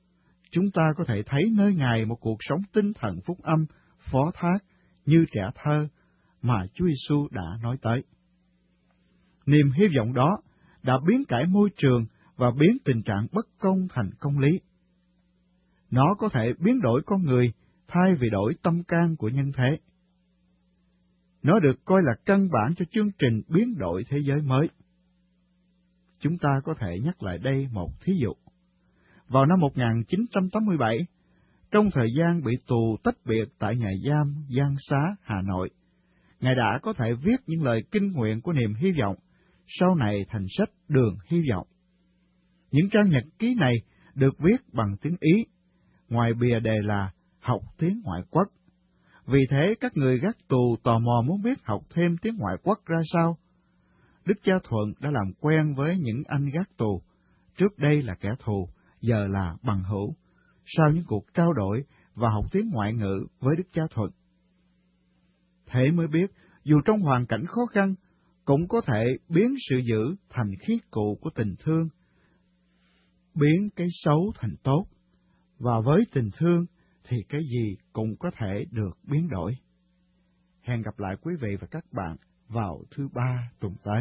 chúng ta có thể thấy nơi Ngài một cuộc sống tinh thần phúc âm, phó thác như trẻ thơ mà Chúa Giêsu đã nói tới. Niềm hy vọng đó đã biến cải môi trường và biến tình trạng bất công thành công lý. Nó có thể biến đổi con người thay vì đổi tâm can của nhân thế. Nó được coi là căn bản cho chương trình biến đổi thế giới mới. Chúng ta có thể nhắc lại đây một thí dụ. Vào năm 1987, trong thời gian bị tù tách biệt tại nhà giam Giang Xá, Hà Nội, Ngài đã có thể viết những lời kinh nguyện của niềm hy vọng, sau này thành sách Đường Hy vọng. Những trang nhật ký này được viết bằng tiếng Ý, ngoài bìa đề là học tiếng ngoại quốc. Vì thế các người gác tù tò mò muốn biết học thêm tiếng ngoại quốc ra sao. Đức cha Thuận đã làm quen với những anh gác tù, trước đây là kẻ thù, giờ là bằng hữu, sau những cuộc trao đổi và học tiếng ngoại ngữ với Đức cha Thuận. Thế mới biết, dù trong hoàn cảnh khó khăn, cũng có thể biến sự dữ thành khí cụ của tình thương, biến cái xấu thành tốt, và với tình thương thì cái gì cũng có thể được biến đổi. Hẹn gặp lại quý vị và các bạn vào thứ Ba tuần tới.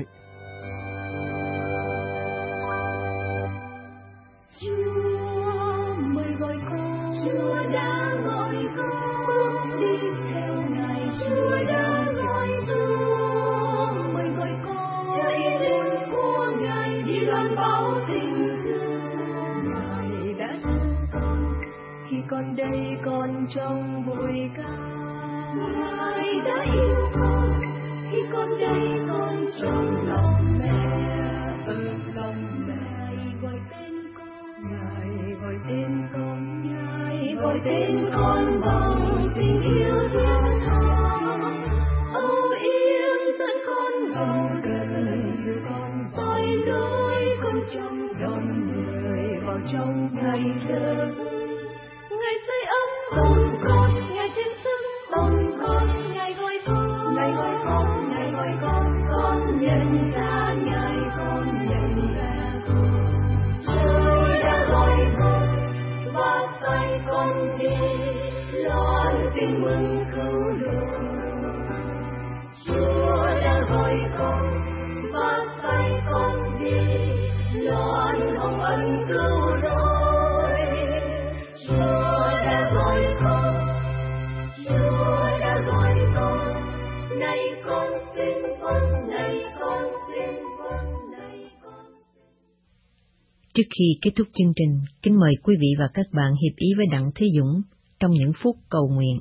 Chúa mời gọi con, Chúa đã gọi con đi theo Ngài, Chúa đã gọi con, mời gọi con chạy đến của Ngài đi loan báo tình thương. Ngài đã thương con khi con đây còn trong bụi ca, Ngài đã yêu con khi con đây còn trong lòng mẹ, lòng mẹ. Gọi tên con, Ngài gọi tên con, Ngài gọi tên con bằng tình yêu thiết tha. Âu yếm dẫn con gần dù con phải lối con trong lòng người vào trong ngày lớn. Ngài xây ấm hồn con, Ngài thêm sức hồn con, Ngài gọi con, Ngài gọi con, Ngài gọi con nhận ra Ngài, con nhận ra con. Trời đã gọi con và sai con đi loan tin mừng cứu độ. Chúa đã gọi con và sai con đi loan hồng ân cứu rỗi. Chúa đã gọi con, Chúa đã gọi con, này con xin vâng, này con xin vâng, này con. Trước khi kết thúc chương trình, kính mời quý vị và các bạn hiệp ý với Đặng Thế Dũng trong những phút cầu nguyện.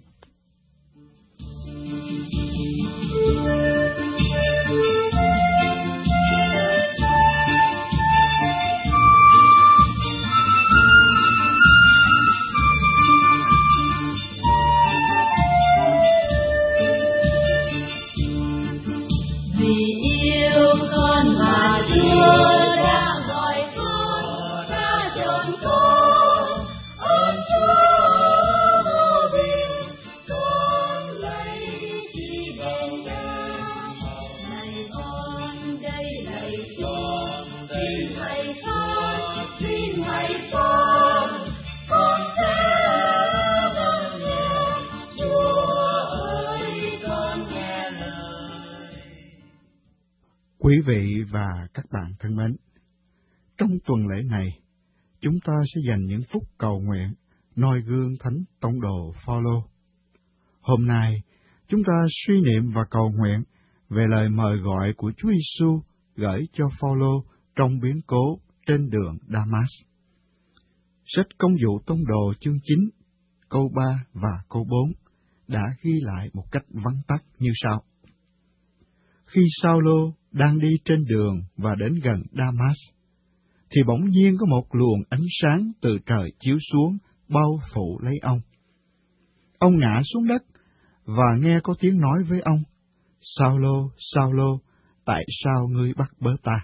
Vì yêu con mà Chúa đã gọi con, đã chọn con, ơn Chúa vô biên, con lấy chi bằng đa. Này con đây lạy Chúa, xin hãy phát, xin hãy phát, con sẽ vâng nghe. Chúa ơi, con nghe lời. Quý vị và các bạn thân mến, trong tuần lễ này, chúng ta sẽ dành những phút cầu nguyện noi gương Thánh Tông đồ Phaolô. Hôm nay, chúng ta suy niệm và cầu nguyện về lời mời gọi của Chúa Giêsu gửi cho Phaolô trong biến cố trên đường Damas. Sách Công vụ Tông đồ chương 9, câu 3 và câu 4 đã ghi lại một cách vắn tắt như sau. Khi Sao-lô đang đi trên đường và đến gần Damas, thì bỗng nhiên có một luồng ánh sáng từ trời chiếu xuống, bao phủ lấy ông. Ông ngã xuống đất và nghe có tiếng nói với ông, Sao-lô, Sao-lô, tại sao ngươi bắt bớ ta?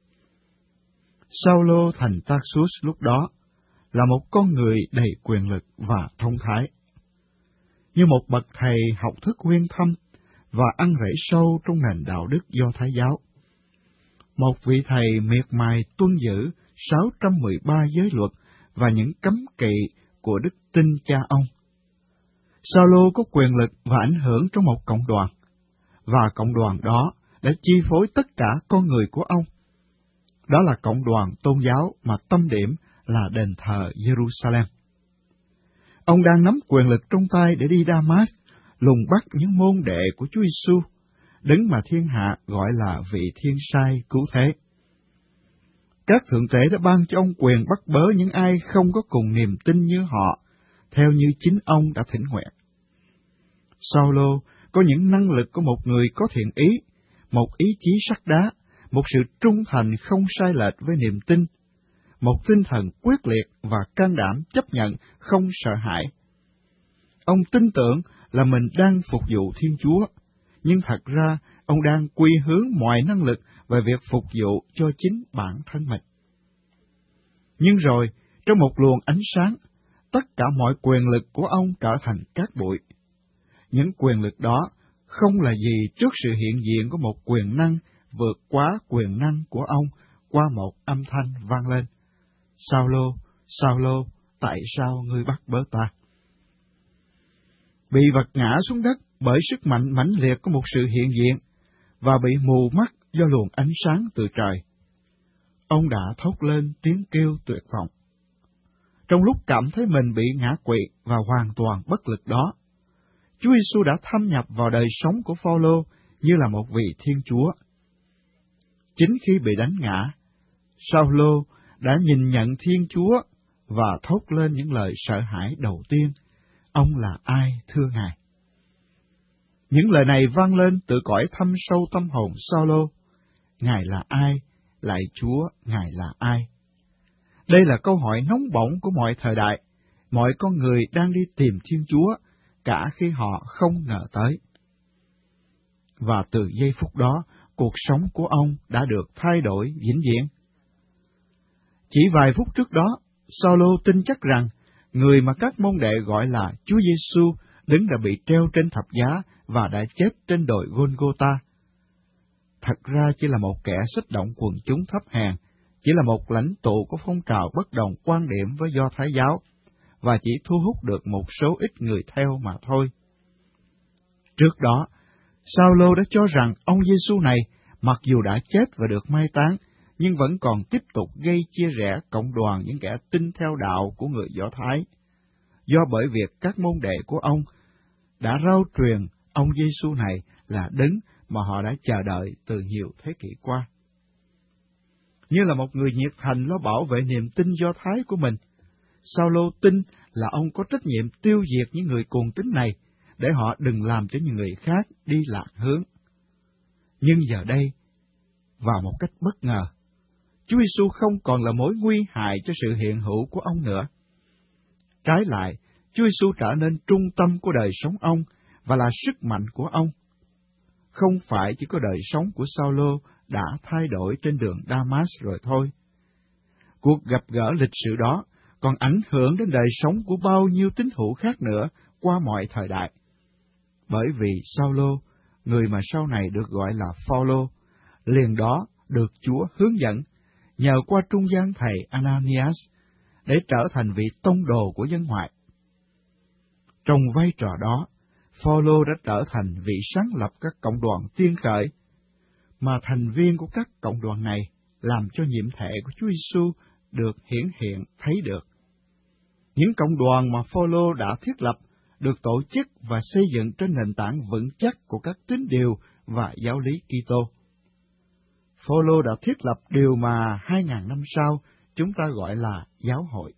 Sao-lô thành Tarsus lúc đó là một con người đầy quyền lực và thông thái. Như một bậc thầy học thức uyên thâm và ăn rễ sâu trong nền đạo đức Do Thái giáo. Một vị thầy miệt mài tuân giữ 613 giới luật và những cấm kỵ của đức tin cha ông. Sao-lô có quyền lực và ảnh hưởng trong một cộng đoàn, và cộng đoàn đó đã chi phối tất cả con người của ông. Đó là cộng đoàn tôn giáo mà tâm điểm là đền thờ Jerusalem. Ông đang nắm quyền lực trong tay để đi Damas, lùng bắt những môn đệ của Chúa Giêsu, đứng mà thiên hạ gọi là vị thiên sai cứu thế. Các thượng tể đã ban cho ông quyền bắt bớ những ai không có cùng niềm tin như họ, theo như chính ông đã thỉnh nguyện. Sao-lô có những năng lực của một người có thiện ý, một ý chí sắt đá, một sự trung thành không sai lệch với niềm tin, một tinh thần quyết liệt và can đảm chấp nhận, không sợ hãi. Ông tin tưởng là mình đang phục vụ Thiên Chúa, nhưng thật ra ông đang quy hướng mọi năng lực về việc phục vụ cho chính bản thân mình. Nhưng rồi, trong một luồng ánh sáng, tất cả mọi quyền lực của ông trở thành cát bụi. Những quyền lực đó không là gì trước sự hiện diện của một quyền năng vượt quá quyền năng của ông qua một âm thanh vang lên: Sao-lô, Sao-lô, tại sao ngươi bắt bớ ta? Bị vật ngã xuống đất bởi sức mạnh mãnh liệt của một sự hiện diện, và bị mù mắt do luồng ánh sáng từ trời. Ông đã thốt lên tiếng kêu tuyệt vọng. Trong lúc cảm thấy mình bị ngã quỵ và hoàn toàn bất lực đó, Chúa Giêsu đã thâm nhập vào đời sống của Phao-lô như là một vị Thiên Chúa. Chính khi bị đánh ngã, Sao-lô đã nhìn nhận Thiên Chúa và thốt lên những lời sợ hãi đầu tiên: Ông là ai, thưa Ngài? Những lời này vang lên từ cõi thâm sâu tâm hồn Sao-lô: Ngài là ai? Lạy Chúa, Ngài là ai? Đây là câu hỏi nóng bỏng của mọi thời đại. Mọi con người đang đi tìm Thiên Chúa, cả khi họ không ngờ tới. Và từ giây phút đó, cuộc sống của ông đã được thay đổi vĩnh viễn. Chỉ vài phút trước đó, Sao-lô tin chắc rằng người mà các môn đệ gọi là Chúa Giêsu đứng đã bị treo trên thập giá và đã chết trên đồi Gôn-gô-ta. Thật ra chỉ là một kẻ xích động quần chúng thấp hèn, chỉ là một lãnh tụ của phong trào bất đồng quan điểm với Do Thái giáo, và chỉ thu hút được một số ít người theo mà thôi. Trước đó, Sao-lô đã cho rằng ông Giêsu này, mặc dù đã chết và được mai táng, nhưng vẫn còn tiếp tục gây chia rẽ cộng đoàn những kẻ tin theo đạo của người Do Thái, do bởi việc các môn đệ của ông đã rao truyền ông Giêsu này là đấng mà họ đã chờ đợi từ nhiều thế kỷ qua. Như là một người nhiệt thành lo bảo vệ niềm tin Do Thái của mình, Sao-lô tin là ông có trách nhiệm tiêu diệt những người cuồng tín này, để họ đừng làm cho những người khác đi lạc hướng. Nhưng giờ đây, vào một cách bất ngờ, Chúa Giêsu không còn là mối nguy hại cho sự hiện hữu của ông nữa. Trái lại, Chúa Giêsu trở nên trung tâm của đời sống ông và là sức mạnh của ông. Không phải chỉ có đời sống của Sao-lô đã thay đổi trên đường Damas rồi thôi. Cuộc gặp gỡ lịch sử đó còn ảnh hưởng đến đời sống của bao nhiêu tín hữu khác nữa qua mọi thời đại. Bởi vì Sao-lô, người mà sau này được gọi là Phao-lô, liền đó được Chúa hướng dẫn, nhờ qua trung gian thầy Ananias, để trở thành vị tông đồ của dân ngoại. Trong vai trò đó, Phao-lô đã trở thành vị sáng lập các cộng đoàn tiên khởi, mà thành viên của các cộng đoàn này làm cho nhiệm thể của Chúa Giêsu được hiển hiện thấy được. Những cộng đoàn mà Phao-lô đã thiết lập được tổ chức và xây dựng trên nền tảng vững chắc của các tín điều và giáo lý Kitô. Phao-lô đã thiết lập điều mà 2000 năm sau chúng ta gọi là giáo hội.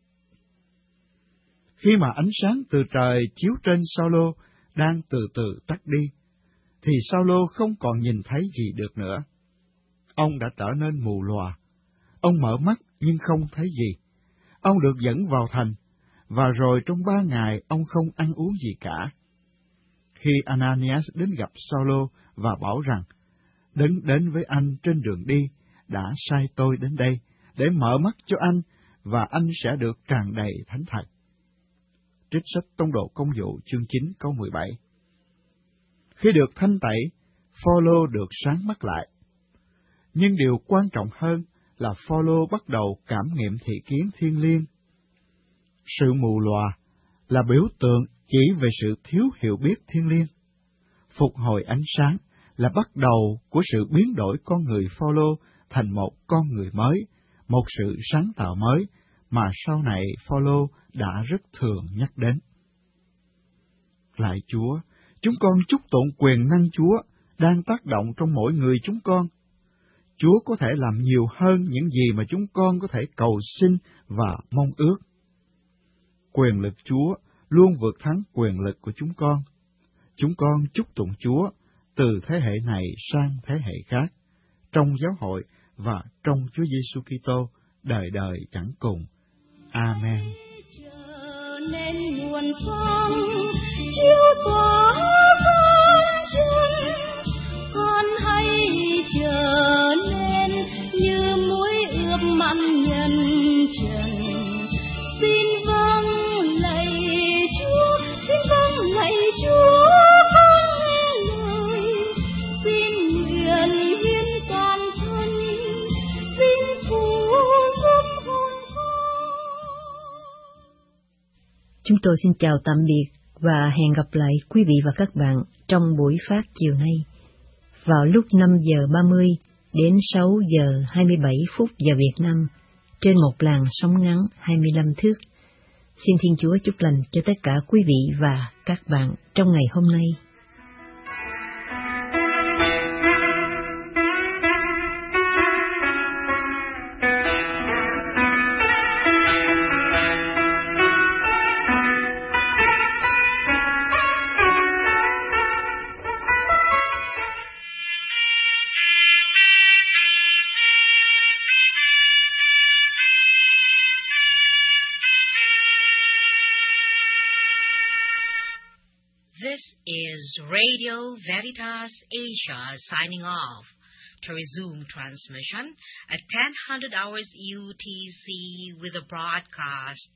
Khi mà ánh sáng từ trời chiếu trên Sao-lô đang từ từ tắt đi, thì Sao-lô không còn nhìn thấy gì được nữa. Ông đã trở nên mù lòa. Ông mở mắt nhưng không thấy gì. Ông được dẫn vào thành, và rồi trong 3 ngày ông không ăn uống gì cả. Khi Ananias đến gặp Sao-lô và bảo rằng, Đấng đến với anh trên đường đi đã sai tôi đến đây để mở mắt cho anh, và anh sẽ được tràn đầy thánh thần. Trích sách Tông đồ Công vụ chương 9 câu 17. Khi được thanh tẩy, Phao-lô được sáng mắt lại. Nhưng điều quan trọng hơn là Phao-lô bắt đầu cảm nghiệm thị kiến thiêng liêng. Sự mù lòa là biểu tượng chỉ về sự thiếu hiểu biết thiêng liêng. Phục hồi ánh sáng là bắt đầu của sự biến đổi con người Phaolô thành một con người mới, một sự sáng tạo mới mà sau này Phaolô đã rất thường nhắc đến. Lạy Chúa, chúng con chúc tụng quyền năng Chúa đang tác động trong mỗi người chúng con. Chúa có thể làm nhiều hơn những gì mà chúng con có thể cầu xin và mong ước. Quyền lực Chúa luôn vượt thắng quyền lực của chúng con. Chúng con chúc tụng Chúa từ thế hệ này sang thế hệ khác, trong giáo hội và trong Chúa Giêsu Kitô đời đời chẳng cùng. Amen. Nên nguồn sáng chiếu tỏa vang chân, con hãy trở nên như muối ướp mặn nhân trần. Xin vâng lạy Chúa, xin vâng lạy Chúa, con nghe lời. Xin nguyện hiến toàn thân, xin phù giúp hồn con. Chúng tôi xin chào tạm biệt và hẹn gặp lại quý vị và các bạn trong buổi phát chiều nay vào lúc 5 giờ 30 đến 6 giờ 27 phút giờ Việt Nam trên một làn sóng ngắn 25 thước. Xin Thiên Chúa chúc lành cho tất cả quý vị và các bạn trong ngày hôm nay. This is Radio Veritas Asia signing off. To resume transmission at 10:00 hours UTC with a broadcast